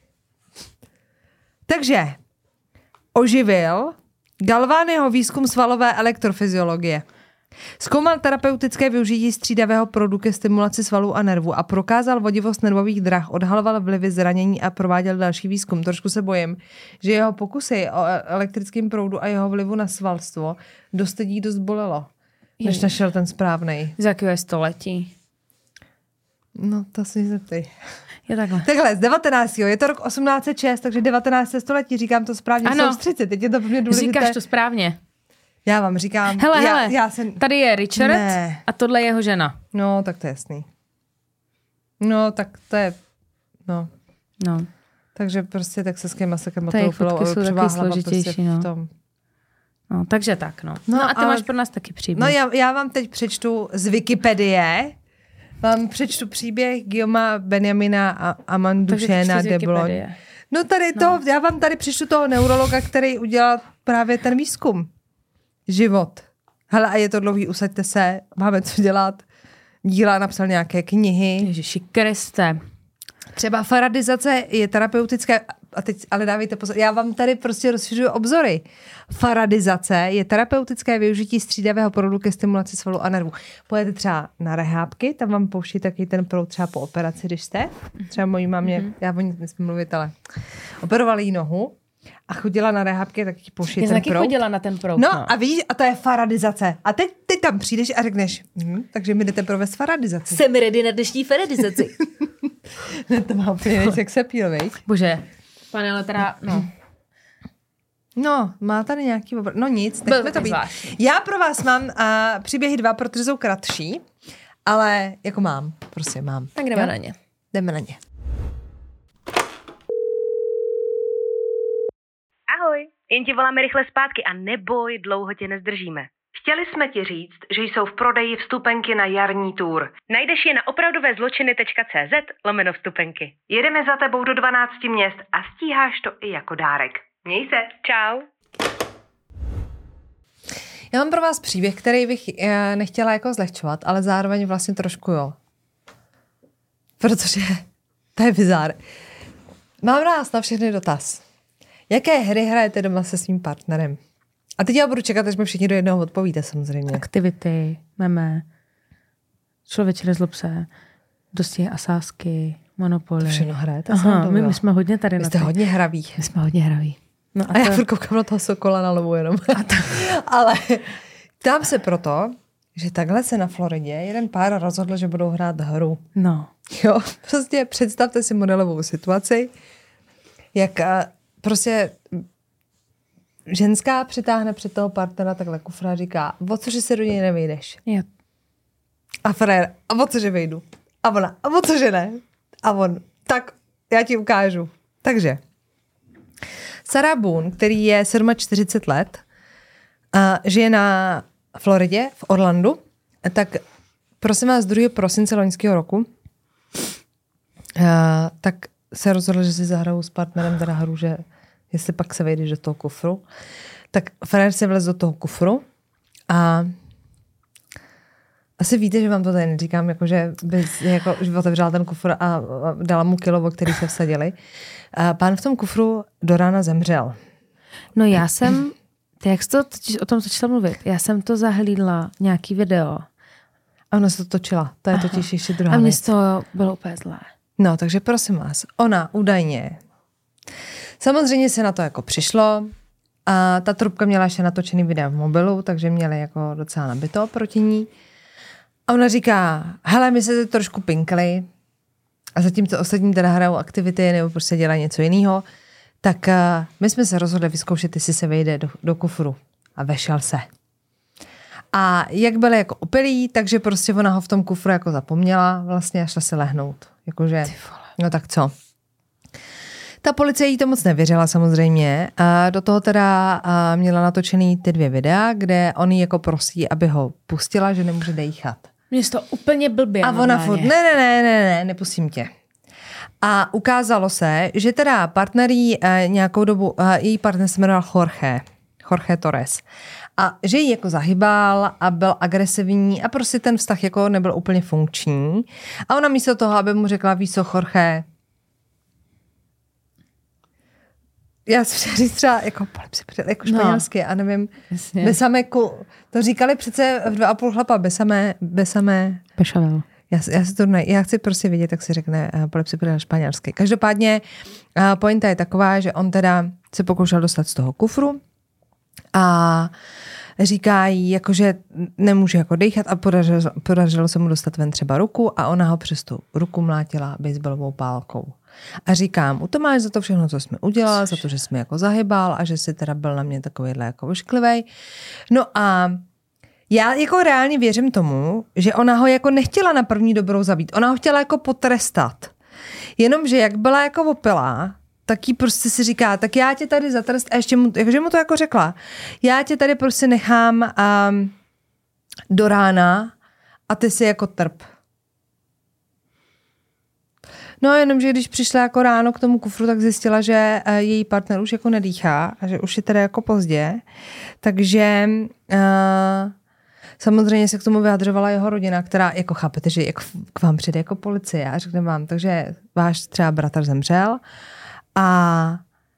Takže oživil Galványho výzkum svalové elektrofyziologie. Zkoumal terapeutické využití střídavého proudu ke stimulaci svalů a nervů a prokázal vodivost nervových drah, odhaloval vlivy zranění a prováděl další výzkum. Trošku se bojím, že jeho pokusy o elektrickém proudu a jeho vlivu na svalstvo dost lidí dost bolelo, než našel ten správnej. Z jakého je století? No, to si zeptej. Je takhle. Takhle, z 19. Je to rok 1806, takže 19. století, říkám to správně, ano. Jsou 30, teď je to pro mě důležité. Říkáš to správně. Já vám říkám. Hele, já jsem... tady je Richard a tohle je jeho žena. No, tak to je jasný. No, tak to je... No. Takže prostě texaský masakr motoupilou a převáhla prostě v tom. No, takže tak, no. No a ty máš pro nás taky příběh. No já vám teď přečtu z Wikipedie. Vám přečtu příběh Guillauma Benjamina a Amandu Duchesna de Boulogne. No tady to, já vám tady přečtu toho neurologa, který udělal právě ten výzkum. Život. Hele, a je to dlouhý, usaďte se, máme co dělat. Díla, napsal nějaké knihy. Ježiši Kriste. Třeba faradizace je terapeutické, a teď ale dávejte pozor, já vám tady prostě rozšiřuju obzory. Faradizace je terapeutické využití střídavého proudu ke stimulaci svalů a nervů. Pojďte třeba na rehábky, tam vám pouští taky ten proud třeba po operaci, když jste. Třeba mojí mámě, já o ní nesmím mluvit, ale operovali jí nohu a chodila na rehábky, tak ti pouští ten proud. Já taky chodila na ten proud. No a víš, a to je faradizace. A teď tam přijdeš a řekneš, takže mi jdete provést faradizaci. Jsem ready na dnešní faradizaci. Ne, to má úplně než jak se píl, viď? Bože, pane, ale teda, No, má tady nějaký... No nic, nechme to být. Já pro vás mám příběhy 2, protože jsou kratší, ale jako mám, prostě mám. Tak jdeme na ně. Jdeme na ně. Ahoj, jen ti voláme rychle zpátky a neboj, dlouho tě nezdržíme. Chtěli jsme ti říct, že jsou v prodeji vstupenky na jarní tour. Najdeš je na opravdovezločiny.cz/vstupenky. Jedeme za tebou do 12 měst a stíháš to i jako dárek. Měj se, čau. Já mám pro vás příběh, který bych nechtěla jako zlehčovat, ale zároveň vlastně trošku jo. Protože to je bizár. Mám na vás na všechny dotaz. Jaké hry hrajete doma se svým partnerem? A teď já budu čekat, až mi všichni do jednoho odpovíte samozřejmě. Aktivity, meme, Člověče nezlob se, Dosti a sásky, Monopoly. To všechno hrajete? Aha, my jsme hodně tady na to. Vy jste hodně hraví. My jsme hodně hraví. No a já furt koukám na toho sokola na lovu jenom. Ale ptám se proto, že takhle se na Floridě jeden pár rozhodl, že budou hrát hru. No. Jo, prostě představte si modelovou situaci, jak prostě ženská přitáhne před toho partnera takhle kufra a říká, o cože se do něj nevejdeš? Jo. A frér, a o cože vejdu? A ona, a o cože ne? A on, tak já ti ukážu. Takže Sarah Boone, který je 47 let, žije na Floridě, v Orlandu, tak prosím vás, 2. prosince loňského roku, tak se rozhodl, že si zahrajou s partnerem teda hru, že jestli pak se vejdeš do toho kufru, tak frajer se vlez do toho kufru a asi víte, že vám to tady neříkám, jakože bys jako, že otevřela ten kufr a dala mu kilo, o který se vsadili. Pán v tom kufru do rána zemřel. No já jsem, jak jsi to o tom začala mluvit, já jsem to zahlídla, nějaký video. A ona se to točila, to je totiž ještě druhá A mně věc. to bylo úplně zlé. No, takže prosím vás, ona údajně, samozřejmě se na to jako přišlo a ta trubka měla ještě natočený video v mobilu, takže měli jako docela nabito proti ní. A ona říká, hele, my se trošku pinkli a zatímco ostatní teda hrajou aktivity nebo prostě dělají něco jiného, tak my jsme se rozhodli vyzkoušet, jestli se vejde do kufru. A vešel se. A jak byli jako opilí, takže prostě ona ho v tom kufru jako zapomněla vlastně a šla se lehnout. Jakože, no tak co? Ta policie jí to moc nevěřila samozřejmě. A do toho teda měla natočený ty 2 videa, kde on jí jako prosí, aby ho pustila, že nemůže dejchat. Mně to úplně blbě. A ona furt, ne, nepustím tě. A ukázalo se, že teda partner jí nějakou dobu, její partner se jmenoval Jorge Torres. A že jí jako zahybal a byl agresivní a prostě ten vztah jako nebyl úplně funkční. A ona místo toho, aby mu řekla, víš co, Jorge, já jsem říct třeba jako jako španělsky, a nevím, besame, to říkali přece v 2,5 chlapa, besame. Pešavel. Já chci prostě vědět, jak se řekne polepsipedal španělsky. Každopádně pointa je taková, že on teda se pokoušel dostat z toho kufru a říká jí, jako, že nemůže jako dejchat a podařilo se mu dostat ven třeba ruku a ona ho přes tu ruku mlátila baseballovou pálkou. A říkám, to máš za to všechno, co jsme udělal, za to, že jsme jako zahybal a že jsi teda byl na mě takovýhle jako ošklivej. No a já jako reálně věřím tomu, že ona ho jako nechtěla na první dobrou zabít. Ona ho chtěla jako potrestat. Jenomže jak byla jako opilá, tak jí prostě si říká, tak já tě tady za trest, a ještě mu to jako řekla, já tě tady prostě nechám do rána a ty si jako trp. No jenomže když přišla jako ráno k tomu kufru, tak zjistila, že její partner už jako nedýchá a že už je teda jako pozdě. Takže samozřejmě se k tomu vyjadřovala jeho rodina, která jako chápete, že jako k vám přijde jako policie a řekne vám, takže váš třeba bratr zemřel a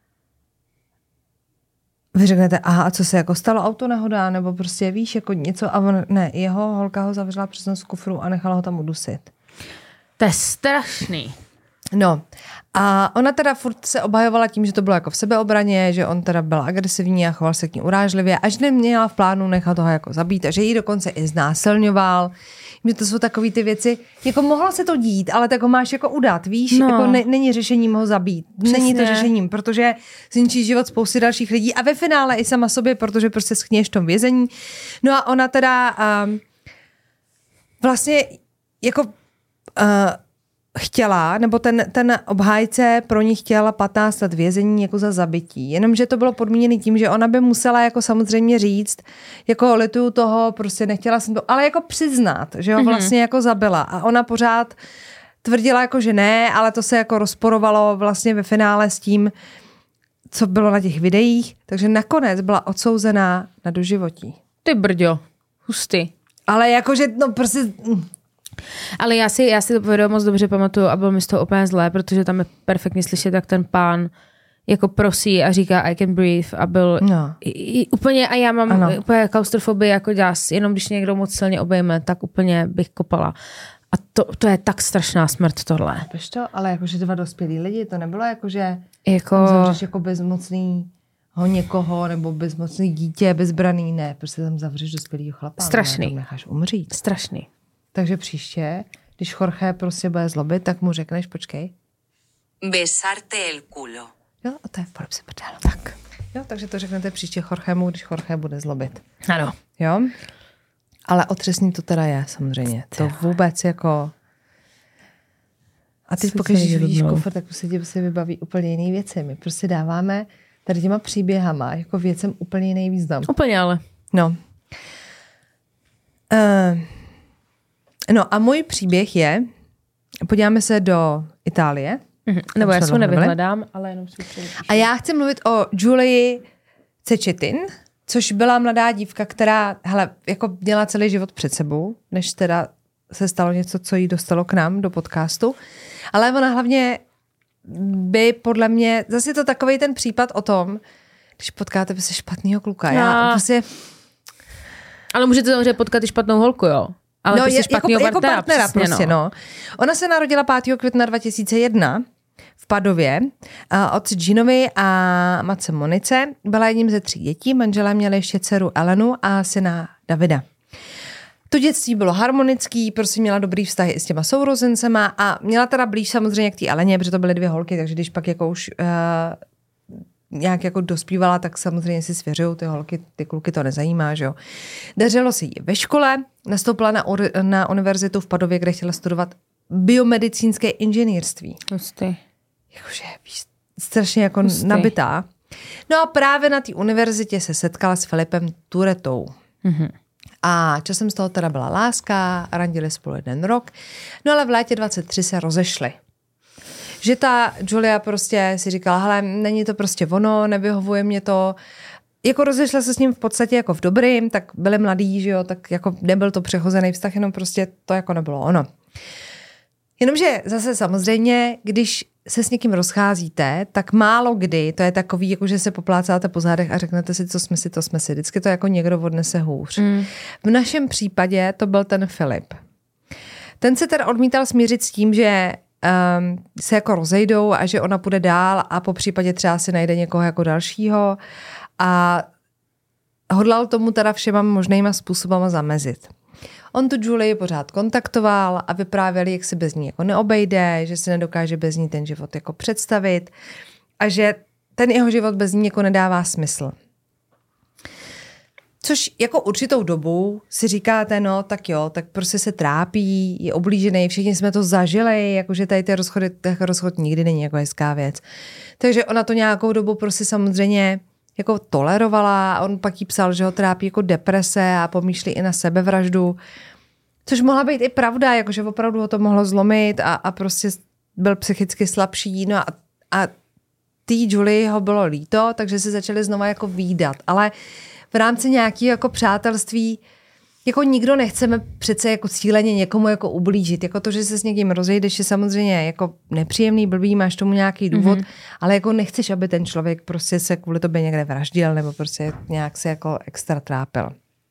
vy řeknete, aha, a co se jako stalo, autonehoda, nebo prostě víš, jako něco, a on, ne, jeho holka ho zavřela přes noc v kufru a nechala ho tam udusit. To je strašný. No a ona teda furt se obhajovala tím, že to bylo jako v sebeobraně, že on teda byl agresivní a choval se k ní urážlivě, až neměla v plánu nechat toho jako zabít a že ji dokonce i znásilňoval. Že to jsou takové ty věci, jako mohlo se to dít, ale tak ho máš jako udat, víš, no. Jako není řešením ho zabít. Přesně. Není to řešením, protože zničí život spousty dalších lidí a ve finále i sama sobě, protože prostě schněš v tom vězení. No a ona teda vlastně jako chtěla, nebo ten obhájce pro ní chtěla 15 let vězení jako za zabití. Jenomže to bylo podmíněné tím, že ona by musela jako samozřejmě říct, jako lituju toho, prostě nechtěla jsem to, ale jako přiznat, že ho vlastně jako zabila. A ona pořád tvrdila jako, že ne, ale to se jako rozporovalo vlastně ve finále s tím, co bylo na těch videích. Takže nakonec byla odsouzená na doživotí. Ty brďo, hustý. Ale jakože, no prostě... Ale já si to video moc dobře pamatuju a bylo mi z toho úplně zlé, protože tam je perfektně slyšet, jak ten pán jako prosí a říká I can breathe a byl úplně, a já mám úplně klaustrofobii jako děs, jenom když někdo moc silně obejme, tak úplně bych kopala. A to je tak strašná smrt tohle. Chápeš to? Ale jakože 2 dospělí lidi, to nebylo jakože zavřeš jako bezmocný někoho, nebo bezmocný dítě, bezbraný, ne, prostě tam zavřeš dospělýho chlapa. Strašný. Tam necháš umřít. Strašný. Takže příště, když Jorge prostě bude zlobit, tak mu řekneš, počkej. Besarte el culo. Jo, a to je polepsi prdel. Tak. Jo, takže to řeknete příště Jorgemu, když Jorge bude zlobit. Ano. Jo? Ale otřesný to teda je, samozřejmě. To vůbec jako... A teď pokud vidíš kufr, tak už se ti vybaví úplně jiné věci. My prostě dáváme tady těma příběhama, jako věcem úplně jiný význam. Úplně ale. No. No a můj příběh je, podíváme se do Itálie. Nebo já se nevyhledám, ale jenom si a já chci mluvit o Julii Cecchettin, což byla mladá dívka, která jako měla celý život před sebou, než teda se stalo něco, co jí dostalo k nám do podcastu. Ale ona hlavně by podle mě, zase je to takovej ten případ o tom, když potkáte prostě špatnýho kluka. Já prostě... Ale můžete samozřejmě potkat i špatnou holku, jo? Ale no, prostě špatnýho jako partnera přesně, prostě, no. Ona se narodila 5. května 2001 v Padově. Otci Ginovi a matce Monice. Byla jedním ze 3 dětí. Manželé měli ještě dceru Elenu a syna Davida. To dětství bylo harmonický, prostě měla dobrý vztahy i s těma sourozencema a měla teda blíž samozřejmě k té Eleně, protože to byly 2 holky, takže když pak jako už nějak jako dospívala, tak samozřejmě si svěřují ty holky, ty kluky to nezajímá, že jo. Dařilo se jí ve škole, nastoupila na univerzitu v Padově, kde chtěla studovat biomedicínské inženýrství. Hustý. Jakože strašně jako nabitá. No a právě na té univerzitě se setkala s Filipem Turetou. A časem z toho teda byla láska, randili spolu 1 rok, no ale v létě 23 se rozešli. Že ta Julia prostě si říkala, hele, není to prostě ono, nevyhovuje mě to. Jako rozešla se s ním v podstatě jako v dobrým, tak byli mladí, že jo, tak jako nebyl to přechozený vztah, jenom prostě to jako nebylo ono. Jenomže zase samozřejmě, když se s někým rozcházíte, tak málo kdy, to je takový, jako že se poplácáte po zádech a řeknete si, to jsme si. Vždycky to jako někdo odnese hůř. V našem případě to byl ten Filip. Ten se teda odmítal smířit s tím, že se jako rozejdou a že ona půjde dál a po případě třeba si najde někoho jako dalšího a hodlal tomu teda všema možnýma způsobama zamezit. On tu Julii pořád kontaktoval a vyprávěl, jak se bez ní jako neobejde, že si nedokáže bez ní ten život jako představit a že ten jeho život bez ní jako nedává smysl. Což jako určitou dobu si říkáte, no tak jo, tak prostě se trápí, je oblížený, všichni jsme to zažili, jakože tady ty rozchod nikdy není jako hezká věc. Takže ona to nějakou dobu prostě samozřejmě jako tolerovala a on pak jí psal, že ho trápí jako deprese a pomýšlí i na sebevraždu, což mohla být i pravda, jakože opravdu ho to mohlo zlomit a prostě byl psychicky slabší, no a tý Julii ho bylo líto, takže se začali znova jako vídat, ale v rámci nějakého jako přátelství jako nikdo nechceme přece jako cíleně někomu jako ublížit. Jako to, že se s někým rozejdeš, je samozřejmě jako nepříjemný, blbý, máš tomu nějaký důvod, ale jako nechceš, aby ten člověk prostě se kvůli tobě někde vraždil nebo prostě nějak se jako extra trápil.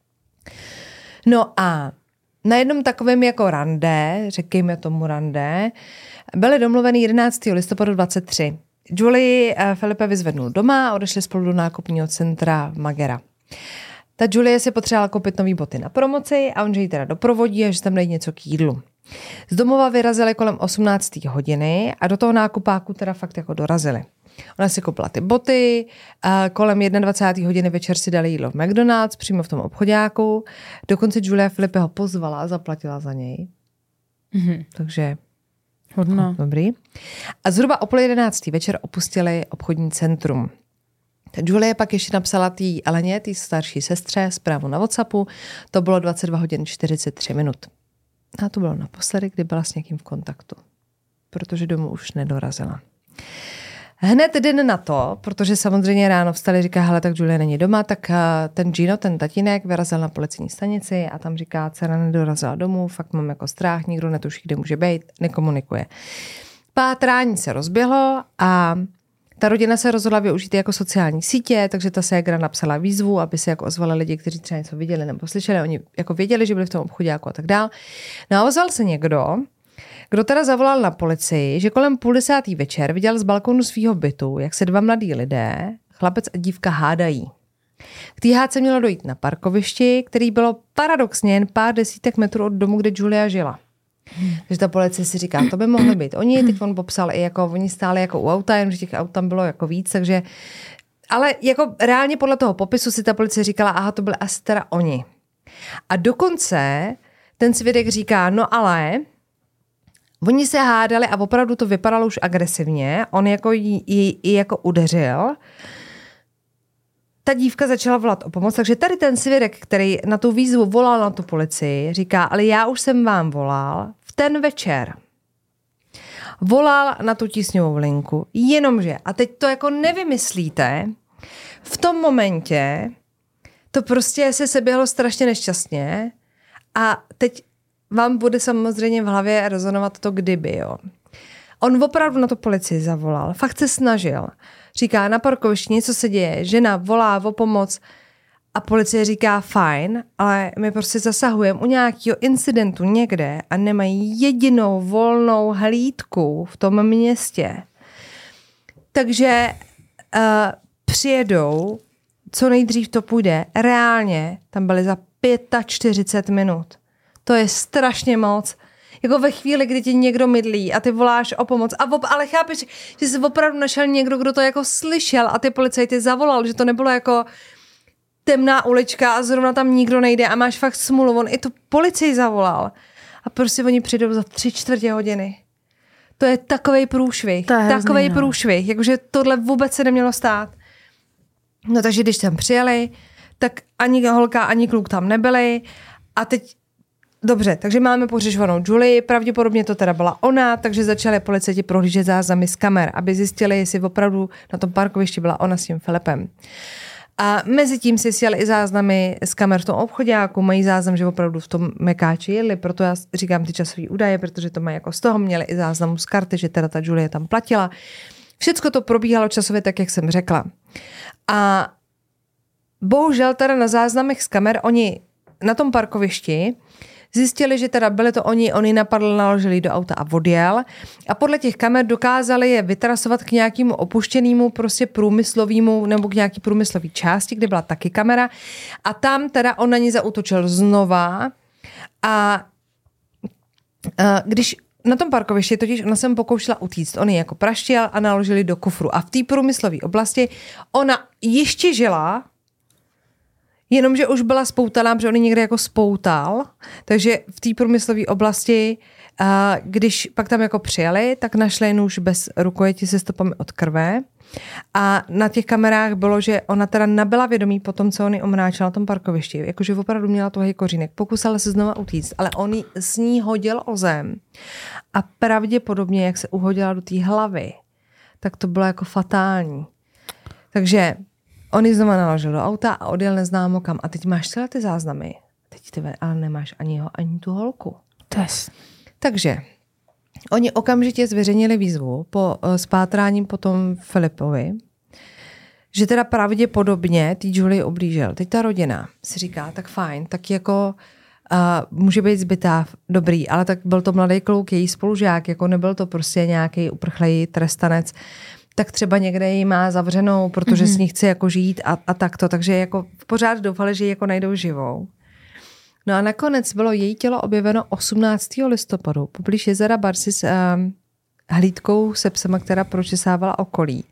No a na jednom takovém jako rande, řekněme tomu rande, byly domluvený 11. listopadu 23. Julie Filipe vyzvednul doma a odešli spolu do nákupního centra Magera. Ta Julie si potřebovala koupit nový boty na promoci a on že ji teda doprovodí a že tam dají něco k jídlu. Z domova vyrazili kolem 18. hodiny a do toho nákupáku teda fakt jako dorazili. Ona si koupila ty boty, a kolem 21. hodiny večer si dali jídlo v McDonald's, přímo v tom obchodáku. Dokonce Julia Filipe ho pozvala a zaplatila za něj. Takže hodno. Dobrý. A zhruba o 10:30 večer opustili obchodní centrum. Ta Julie pak ještě napsala té Eleně, té starší sestře, zprávu na WhatsAppu. To bylo 22 hodin 43 minut. A to bylo naposledy, kdy byla s někým v kontaktu. Protože domů už nedorazila. Hned den na to, protože samozřejmě ráno vstali, říká, hele, tak Julie není doma, tak ten Gino, ten tatínek, vyrazil na policejní stanici a tam říká, dcera nedorazila domů, fakt mám jako strach, nikdo netuší, kde může být, nekomunikuje. Pátrání se rozběhlo a ta rodina se rozhodla využít jako sociální sítě, takže ta ségra napsala výzvu, aby se jako ozvali lidi, kteří třeba něco viděli nebo slyšeli, oni jako věděli, že byli v tom obchodě a tak dál. No a ozval se někdo, kdo teda zavolal na policii, že kolem 9:30 večer viděl z balkonu svého bytu, jak se 2 mladí lidé, chlapec a dívka, hádají. K té hádce mělo dojít na parkovišti, který bylo paradoxně jen pár desítek metrů od domu, kde Julia žila. Takže ta policie si říká, to by mohlo být oni, teď on popsal i jako, oni stáli jako u auta, jenomže těch aut tam bylo jako víc, takže, ale jako reálně podle toho popisu si ta policie říkala, aha, to byli asi teda oni. A dokonce ten svědek říká, no ale oni se hádali a opravdu to vypadalo už agresivně, on jako jí jako udeřil ta dívka začala volat o pomoc, takže tady ten svědek, který na tu výzvu volal na tu policii, říká, ale já už jsem vám volal v ten večer. Volal na tu tísňovou linku, jenomže, a teď to jako nevymyslíte, v tom momentě to prostě se seběhlo strašně nešťastně a teď vám bude samozřejmě v hlavě rezonovat to kdyby, jo. On opravdu na tu policii zavolal, fakt se snažil. Říká na parkovišti, něco se děje, žena volá o pomoc a policie říká fajn, ale my prostě zasahujeme u nějakého incidentu někde a nemají jedinou volnou hlídku v tom městě. Takže přijedou, co nejdřív to půjde. Reálně tam byli za 45 minut. To je strašně moc. Jako ve chvíli, kdy ti někdo mydlí a ty voláš o pomoc. Ale chápeš, že jsi opravdu našel někdo, kdo to jako slyšel a ty policajty zavolal, že to nebylo jako temná ulička a zrovna tam nikdo nejde a máš fakt smůlu. On i tu policii zavolal a prostě oni přijdou za 3/4 hodiny. To je takovej průšvih. Takovej průšvih. Jakože tohle vůbec se nemělo stát. No takže když tam přijeli, tak ani holka, ani kluk tam nebyli a teď dobře, takže máme pohřešovanou Julie, pravděpodobně to teda byla ona, takže začali policajti prohlížet záznamy z kamer, aby zjistili, jestli opravdu na tom parkovišti byla ona s tím Filipem. A mezi tím si sjeli i záznamy z kamer v tom obchoďáku, mají záznam, že opravdu v tom mekáči jeli, proto já říkám ty časové údaje, protože to mají jako z toho, měli i záznam z karty, že teda ta Julie tam platila. Všecko to probíhalo časově tak, jak jsem řekla. A bohužel teda na záznamech z kamer oni na tom parkovišti zjistili, že teda byli to oni napadl, naložili do auta a odjel. A podle těch kamer dokázali je vytrasovat k nějakému opuštěnému prostě průmyslovému nebo k nějaký průmyslový části, kde byla taky kamera. A tam teda on na ní zaútočil znova. A když na tom parkovišti totiž ona se pokoušela utíct. On ji jako praštěl a naložili do kufru. A v té průmyslové oblasti ona ještě žila, jenomže už byla spoutaná, protože on ji někde jako spoutal. Takže v té průmyslové oblasti, když pak tam jako přijeli, tak našli nůž bez rukojeti se stopami od krve. A na těch kamerách bylo, že ona teda nabyla vědomí po tom, co on ji omráčil na tom parkovišti. Jakože opravdu měla tuhej kořínek. Pokusala se znova utíct, ale on ji s ní hodil o zem. A pravděpodobně, jak se uhodila do té hlavy, tak to bylo jako fatální. Takže on ji znova naložil do auta a odjel neznámo kam. A teď máš celé ty záznamy. Teď ty ale nemáš ani ho, ani tu holku. Takže oni okamžitě zveřejnili výzvu po spátráním potom Filipovi, že teda pravděpodobně tý Julie ublížil. Teď ta rodina si říká, tak fajn, tak jako může být zbytá, dobrý, ale tak byl to mladý kluk, její spolužák, jako nebyl to prostě nějaký uprchlej trestanec, tak třeba někde ji má zavřenou, protože s ní chce jako žít a takto. Takže jako pořád doufali, že ji jako najdou živou. No a nakonec bylo její tělo objeveno 18. listopadu poblíž jezera Barsi s hlídkou se psama, která pročesávala okolí.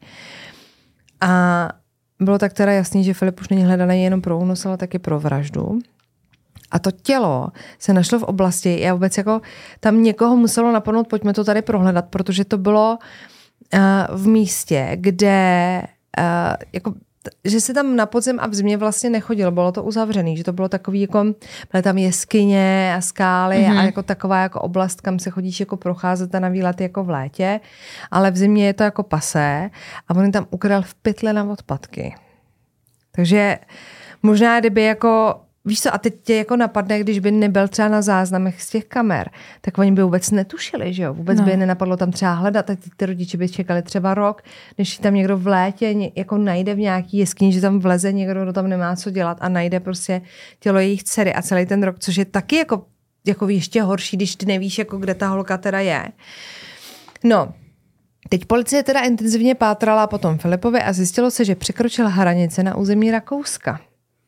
A bylo tak teda jasný, že Filip už není hledaný jenom pro únos, ale taky pro vraždu. A to tělo se našlo v oblasti, já vůbec jako tam někoho muselo napadnout, pojďme to tady prohledat, protože to bylo v místě, kde jako že se tam na podzem a v zimě vlastně nechodilo, bylo to uzavřený, že to bylo takový jako, byly tam jeskyně a skály a jako taková jako oblast, kam se chodíš jako procházet a na výlety jako v létě, ale v zimě je to jako pasé a on tam ukradl v pytle na odpadky. Takže možná, kdyby jako víš co, a teď tě jako napadne, když by nebyl třeba na záznamech z těch kamer, tak oni by vůbec netušili, že jo? Vůbec by je nenapadlo tam třeba hledat, tak ty rodiče by čekali třeba rok, než tam někdo v létě jako najde v nějaký jeskyni, že tam vleze někdo, kdo tam nemá co dělat a najde prostě tělo jejich dcery a celý ten rok, což je taky jako ještě horší, když ty nevíš, jako kde ta holka teda je. No, teď policie teda intenzivně pátrala potom Filipovi a zjistilo se, že překročil hranice na území Rakouska.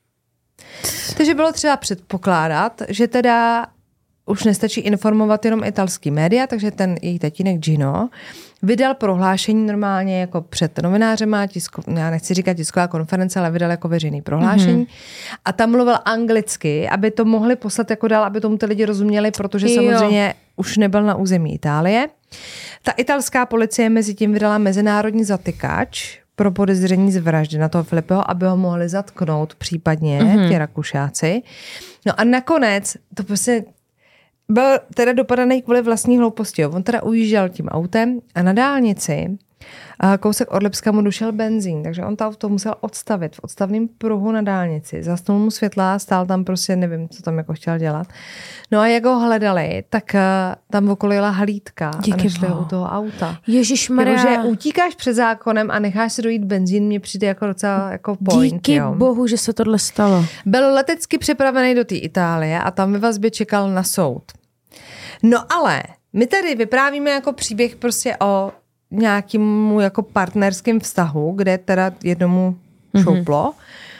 Takže bylo třeba předpokládat, že teda už nestačí informovat jenom italský média, takže ten její tatínek Gino vydal prohlášení normálně jako před novinářema, já nechci říkat tisková konference, ale vydal jako veřejný prohlášení. A tam mluvil anglicky, aby to mohli poslat jako dál, aby tomu ty lidi rozuměli, protože samozřejmě už nebyl na území Itálie. Ta italská policie mezi tím vydala mezinárodní zatykač pro podezření z vraždy na toho Filipeho, aby ho mohli zatknout případně ti Rakušáci. No a nakonec to prostě byl teda dopadaný kvůli vlastní hlouposti. On teda ujížděl tím autem a na dálnici kousek od Lipska mu došel benzín, takže on to auto musel odstavit v odstavném pruhu na dálnici. Zasnul mu světla, stál tam prostě, nevím, co tam jako chtěl dělat. No a jak ho hledali, tak tam okolo jela hlídka a našli ho u toho auta. Ježišmarja. Že utíkáš před zákonem a necháš si dojít benzín, mně přijde jako docela jako point. Díky bohu, že se tohle stalo. Byl letecky přepravený do té Itálie a tam ve vazbě čekal na soud. No ale my tady vyprávíme jako příběh prostě o nějakému jako partnerském vztahu, kde teda jednomu šouplo,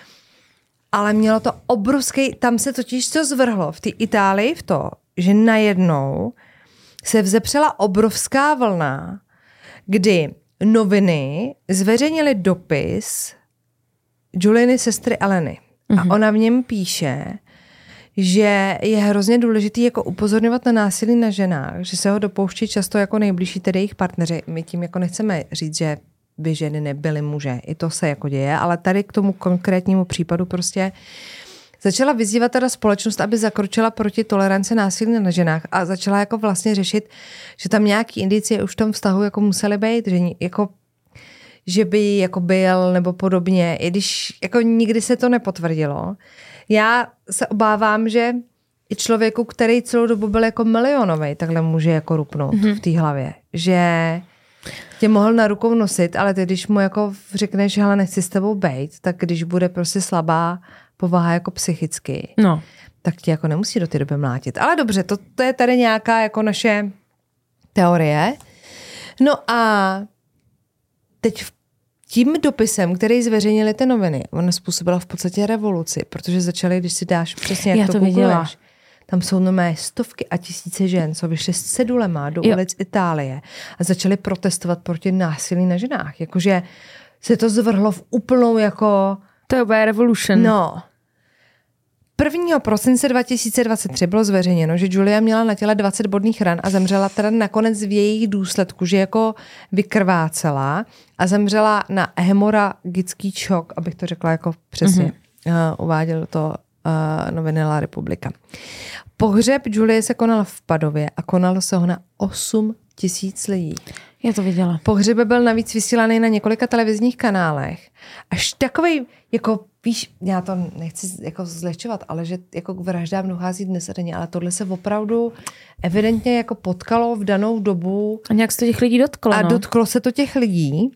ale mělo to obrovský, tam se totiž to zvrhlo v té Itálii v to, že najednou se vzepřela obrovská vlna, kdy noviny zveřejnily dopis Juliany sestry Eleny. A ona v něm píše, že je hrozně důležitý jako upozorňovat na násilí na ženách, že se ho dopouští často jako nejbližší tedy jejich partneři. My tím jako nechceme říct, že by ženy nebyly muže. I to se jako děje, ale tady k tomu konkrétnímu případu prostě začala vyzývat teda společnost, aby zakročila proti toleranci násilí na ženách a začala jako vlastně řešit, že tam nějaký indicie už v tom vztahu jako musely být, že jako že by jako byl nebo podobně, i když jako nikdy se to nepotvrdilo. Já se obávám, že i člověku, který celou dobu byl jako milionovej, takhle může jako rupnout v té hlavě. Že tě mohl na rukou nosit, ale ty, když mu jako řekneš, hele, nechci s tebou bejt, tak když bude prostě slabá povaha jako psychicky, tak tě jako nemusí do té doby mlátit. Ale dobře, to je tady nějaká jako naše teorie. No a teď tím dopisem, který zveřejnili ty noviny, ona způsobila v podstatě revoluci, protože začaly, když si dáš přesně, jak to googluješ, tam jsou normálně stovky a tisíce žen, co vyšly s cedulema do ulic Itálie a začaly protestovat proti násilí na ženách. Jakože se to zvrhlo v úplnou jako... To je úplně revolution. No. 1. prosince 2023 bylo zveřejněno, že Julia měla na těle 20 bodných ran a zemřela teda nakonec v jejich důsledku, že jako vykrvácela a zemřela na hemoragický šok, abych to řekla jako přesně. Uváděl to noviny La Republika. Pohřeb Julie se konal v Padově a konalo se ho na 8 000 lidí. Já to viděla. Pohřeb byl navíc vysílaný na několika televizních kanálech. Až takovej, jako víš, já to nechci jako zlehčovat, ale že jako k vraždám dochází dnes a denně, ale tohle se opravdu evidentně jako potkalo v danou dobu. A nějak se to těch lidí dotklo. A dotklo se to těch lidí.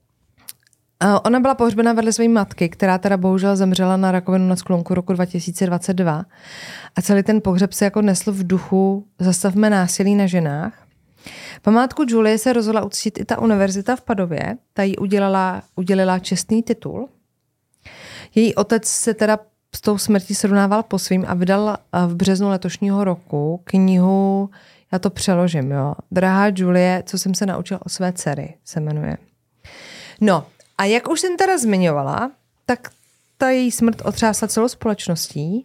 Ona byla pohřbena vedle své matky, která teda bohužel zemřela na rakovinu na sklonku roku 2022. A celý ten pohřeb se jako nesl v duchu Zastavme násilí na ženách. Památku Julie se rozhodla uctít i ta univerzita v Padově. Ta jí udělila čestný titul. Její otec se teda s tou smrtí srovnával po svým a vydal v březnu letošního roku knihu, já to přeložím, jo. Drahá Julie, co jsem se naučil o své dcery, se jmenuje. No, a jak už jsem teda zmiňovala, tak ta její smrt otřásla celou společností.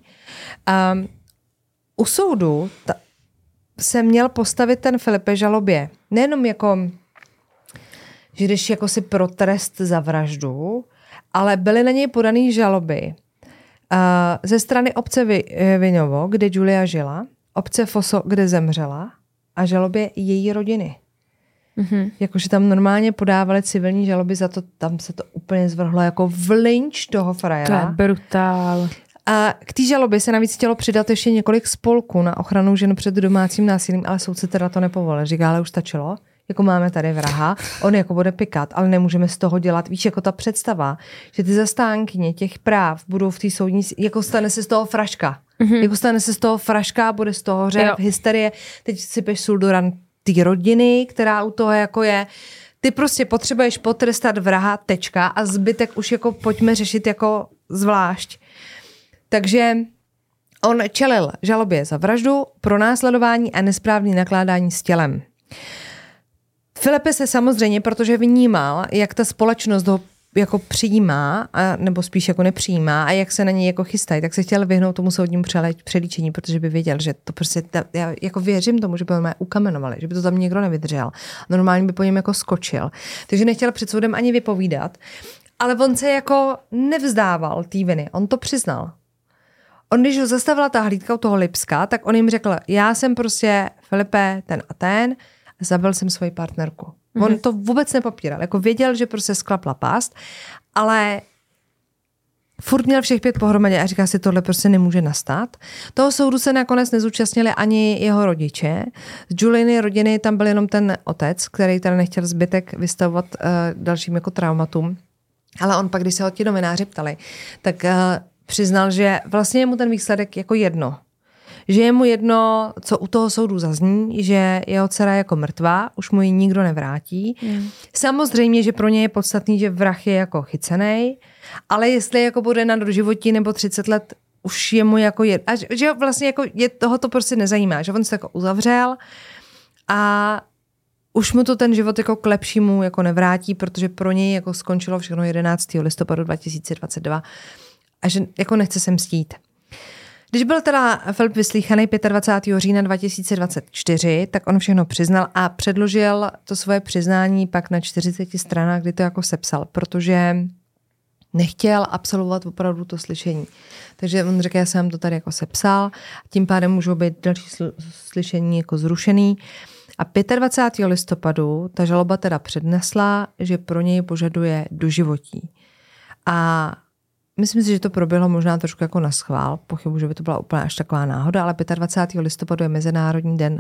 U soudu se měl postavit ten Filipe žalobě. Nejenom jako, že když jako si pro trest za vraždu, ale byly na něj podané žaloby ze strany obce Vinovo, kde Julia žila, obce Fosso, kde zemřela a žalobě její rodiny. Jakože tam normálně podávali civilní žaloby za to, tam se to úplně zvrhlo jako v lynč toho frajera. To je brutál. A k té žalobě se navíc chtělo přidat ještě několik spolků na ochranu žen před domácím násilím, ale soudce teda to nepovolil. Říká, ale už stačilo, jako máme tady vraha, on jako bude pikat, ale nemůžeme z toho dělat, víš, jako ta představa, že ty zastánkyně těch práv budou v té soudní, jako stane se z toho fraška. Jako stane se z toho fraška, bude z toho řev, hysterie, teď sypeš sůl do ran té rodiny, která u toho jako je. Ty prostě potřebuješ potrestat vraha, tečka, a zbytek už jako pojďme řešit jako zvlášť. Takže on čelil žalobě za vraždu, pronásledování a nesprávné nakládání s tělem. Filipe se samozřejmě, protože vnímal, jak ta společnost ho jako přijímá, nebo spíš jako nepřijímá a jak se na něj jako chystají, tak se chtěl vyhnout tomu soudnímu přelíčení, protože by věděl, že to prostě, já jako věřím tomu, že by ho ukamenovali, že by to tam někdo nevydržel. Normálně by po něm jako skočil. Takže nechtěl před soudem ani vypovídat, ale on se jako nevzdával té viny, on to přiznal. On, když ho zastavila ta hlídka u toho Lipska, tak on jim řekl, já jsem prostě Filipe ten a ten, zabil jsem svoji partnerku. On to vůbec nepopíral. Jako věděl, že prostě sklapla pást, ale furt měl všech 5 pohromadě a říká si, tohle prostě nemůže nastat. Toho soudu se nakonec nezúčastnili ani jeho rodiče. Z Juliany rodiny tam byl jenom ten otec, který teda nechtěl zbytek vystavovat dalším jako traumatům. Ale on pak, když se ho ti novináři ptali, tak přiznal, že vlastně je mu ten výsledek jako jedno. Že je mu jedno, co u toho soudu zazní, že jeho dcera je jako mrtvá, už mu ji nikdo nevrátí. Samozřejmě, že pro ně je podstatný, že vrah je jako chycenej, ale jestli jako bude na doživotí nebo 30 let, už je mu jako a že vlastně jako toho to prostě nezajímá, že on se jako uzavřel a už mu to ten život jako k lepšímu jako nevrátí, protože pro něj jako skončilo všechno 11. listopadu 2022 a že jako nechce se mstít. Když byl teda Filip vyslýchaný 25. října 2024, tak on všechno přiznal a předložil to svoje přiznání pak na 40 stranách, kdy to jako sepsal, protože nechtěl absolvovat opravdu to slyšení. Takže on řekl, já jsem to tady jako sepsal, tím pádem můžou být další slyšení jako zrušený. A 25. listopadu ta žaloba teda přednesla, že pro něj požaduje doživotí. A myslím si, že to proběhlo možná trošku jako na schvál. Pochybuji, že by to byla úplně až taková náhoda, ale 25. listopadu je Mezinárodní den,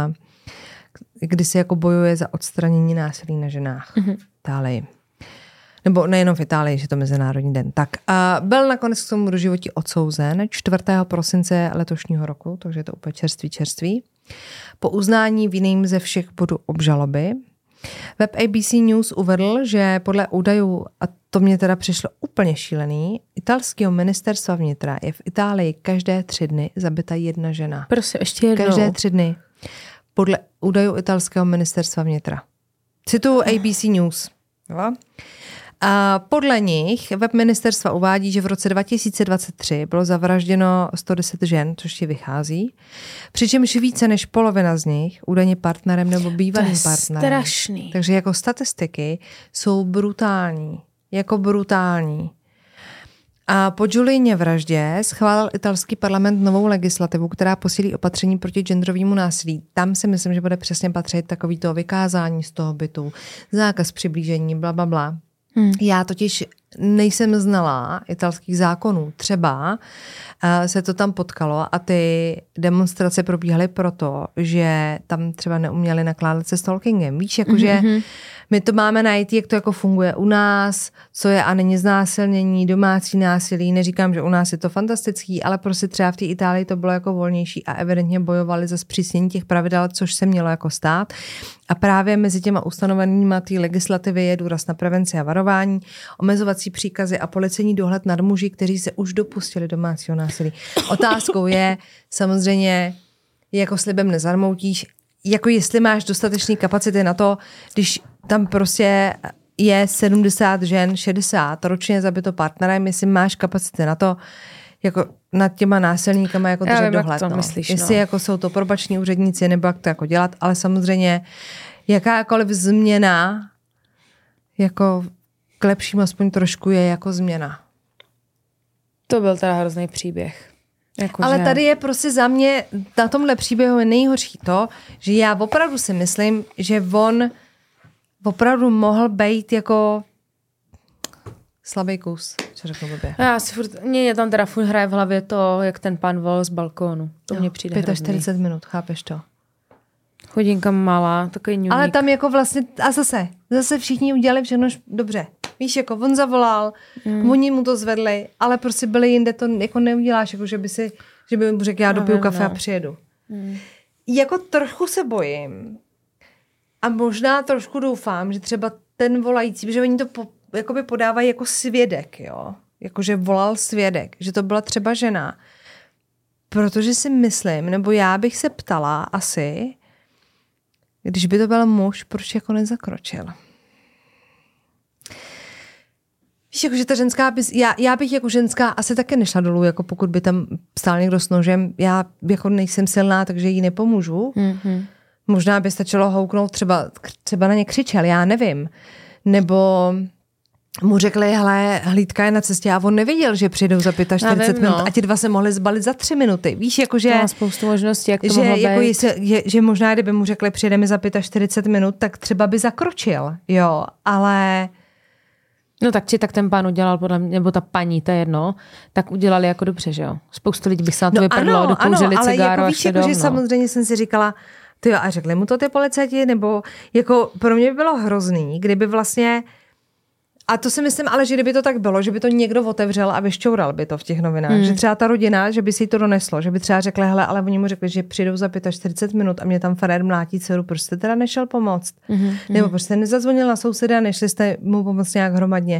kdy se jako bojuje za odstranění násilí na ženách v Itálii. Nebo nejenom v Itálii, že to Mezinárodní den. Tak byl nakonec k tomu doživotí odsouzen 4. prosince letošního roku, takže je to úplně čerství. Po uznání vinným ze všech bodů obžaloby. Web ABC News uvedl, že podle údajů, a to mě teda přišlo úplně šílený, italského ministerstva vnitra je v Itálii každé 3 dny zabita 1 žena. Prosím, ještě jednou. Každé 3 dny. Podle údajů italského ministerstva vnitra. Cituju ABC News. Jo? A podle nich web ministerstva uvádí, že v roce 2023 bylo zavražděno 110 žen, což ti vychází. Přičemž více než polovina z nich údajně partnerem nebo bývalým partnerem. Strašný. Takže jako statistiky jsou brutální. Jako brutální. A po Juliině vraždě schválil italský parlament novou legislativu, která posílí opatření proti genderovému násilí. Tam si myslím, že bude přesně patřit takový to vykázání z toho bytu, zákaz přiblížení, blablabla. Já totiž nejsem znalá italských zákonů. Třeba se to tam potkalo a ty demonstrace probíhaly proto, že tam třeba neuměli nakládat se stalkingem. Víš, jakože my to máme najít, jak to jako funguje u nás, co je a není znásilnění, domácí násilí. Neříkám, že u nás je to fantastický, ale prostě třeba v té Itálii to bylo jako volnější a evidentně bojovali za zpřísnění těch pravidel, což se mělo jako stát. A právě mezi těma ustanoveníma té legislativy je důraz na prevenci a varování, omezovací příkazy a policejní dohled nad muži, kteří se už dopustili domácího násilí. Otázkou je samozřejmě, jako slibem nezarmoutíš, jako jestli máš dostatečné kapacity na to, když tam prostě je 70 žen, 60 ročně zabito partnerem, jestli máš kapacity na to, jako nad těma násilníkama jako držet dohled. Jestli jako jsou to probační úředníci, nebo jak to jako dělat, ale samozřejmě jakákoliv změna jako k lepšímu aspoň trošku je jako změna. To byl teda hrozný příběh. Ale tady je prostě za mě, na tomhle příběhu je nejhorší to, že já opravdu si myslím, že on opravdu mohl být jako slabý kus, co řeknu blbě. Já si furt, mě tam teda furt hraje v hlavě to, jak ten pan volal z balkónu. To mě přijde 45 minut, chápeš to? Hodinka malá, takový ňuník. Ale tam jako vlastně, a zase všichni udělali všechno dobře. Víš, jako on zavolal, oni mu to zvedli, ale prostě byli jinde, to jako neuděláš, jako že by mu řekl, já dopiju kafe a přijedu. Jako trochu se bojím a možná trošku doufám, že třeba ten volající, že oni to jakoby podávají jako svědek, jo? Jakože volal svědek, že to byla třeba žena. Protože si myslím, nebo já bych se ptala asi, když by to byl muž, proč jako nezakročil? Víš, jakože ta ženská, já bych jako ženská asi taky nešla dolů, jako pokud by tam stál někdo s nožem. Já jako nejsem silná, takže jí nepomůžu. Mm-hmm. Možná by stačilo houknout, třeba na ně křičel, já nevím. Nebo mu řekli, hele, hlídka je na cestě a on nevěděl, že přijdou za 45 minut a ti dva se mohli zbalit za 3 minuty. Víš, jakože... To má spoustu možností, jak to že, mohlo jako být. že možná, kdyby mu řekli, přijdeme za 45 minut, tak třeba by zakročil, jo, ale... No tak či tak ten pán udělal, podle mě, nebo ta paní, to je jedno, tak udělali jako dobře, že jo. Spoustu lidí by se na to vypadlo, dokouřili cigáro jako a víš, šli jako, domů. že samozřejmě jsem si říkala, tyjo, a řekli mu to ty policajti, nebo jako pro mě by bylo hrozný, kdyby vlastně, a to si myslím, ale že kdyby to tak bylo, že by to někdo otevřel a vyšťoural by to v těch novinách, že třeba ta rodina, že by si to doneslo, že by třeba řekli, hele, ale oni mu řekli, že přijdou za 45 minut a mě tam Farér mlátí dceru, proč jste teda nešel pomoct? Nebo proč jste nezazvonil na souseda, nešli jste mu pomoct nějak hromadně?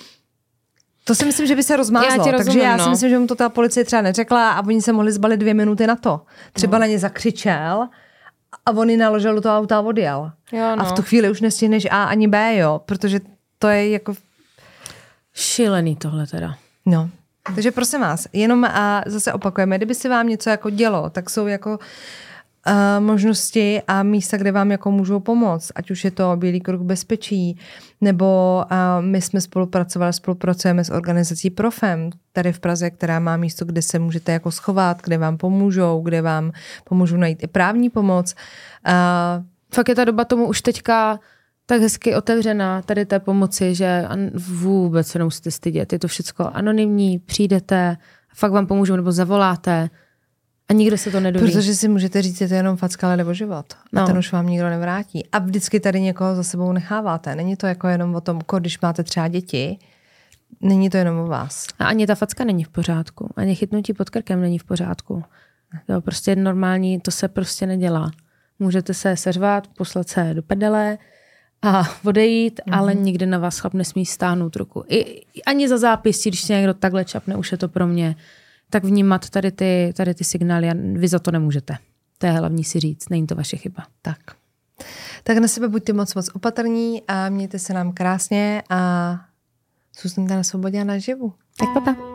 To si myslím, že by se rozmázlo, takže já si myslím, že mu to ta policie třeba neřekla a oni se mohli zbalit 2 minuty na to. Třeba na ně zakřičel a on ji naložil do toho auta a odjel. Jo, no. A v tu chvíli už nestihneš A ani B, jo, protože to je jako... Šílený tohle teda. No, takže prosím vás, jenom a zase opakujeme, kdyby se vám něco jako dělo, tak jsou jako možnosti a místa, kde vám jako můžou pomoct, ať už je to Bílý kruh bezpečí, nebo my jsme spolupracujeme s organizací Profem tady v Praze, která má místo, kde se můžete jako schovat, kde vám pomůžou, kde vám pomůžou najít i právní pomoc. Fakt je ta doba tomu už teďka tak hezky otevřená tady té pomoci, že vůbec se nemusíte stydět. Je to všechno anonymní, přijdete, fakt vám pomůžou nebo zavoláte a nikdo se to nedoví. Protože si můžete říct, že to je jenom facka, ale nebo život. A ten už vám nikdo nevrátí. A vždycky tady někoho za sebou necháváte. Není to jako jenom o tom, když máte třeba děti, není to jenom o vás. A ani ta facka není v pořádku. Ani chytnutí pod krkem není v pořádku. Jo, prostě normální, to se prostě nedělá. Můžete se seřvat, poslat se do prdele a odejít, ale nikdy na vás chlap nesmí stáhnout ruku. Ani za zápis, když se někdo takhle čapne, už je to pro mě, tak vnímat tady ty signály a vy za to nemůžete. To je hlavní si říct, není to vaše chyba. Tak na sebe buďte moc opatrní a mějte se nám krásně a zůstaňte na svobodě a naživu. Tak papa.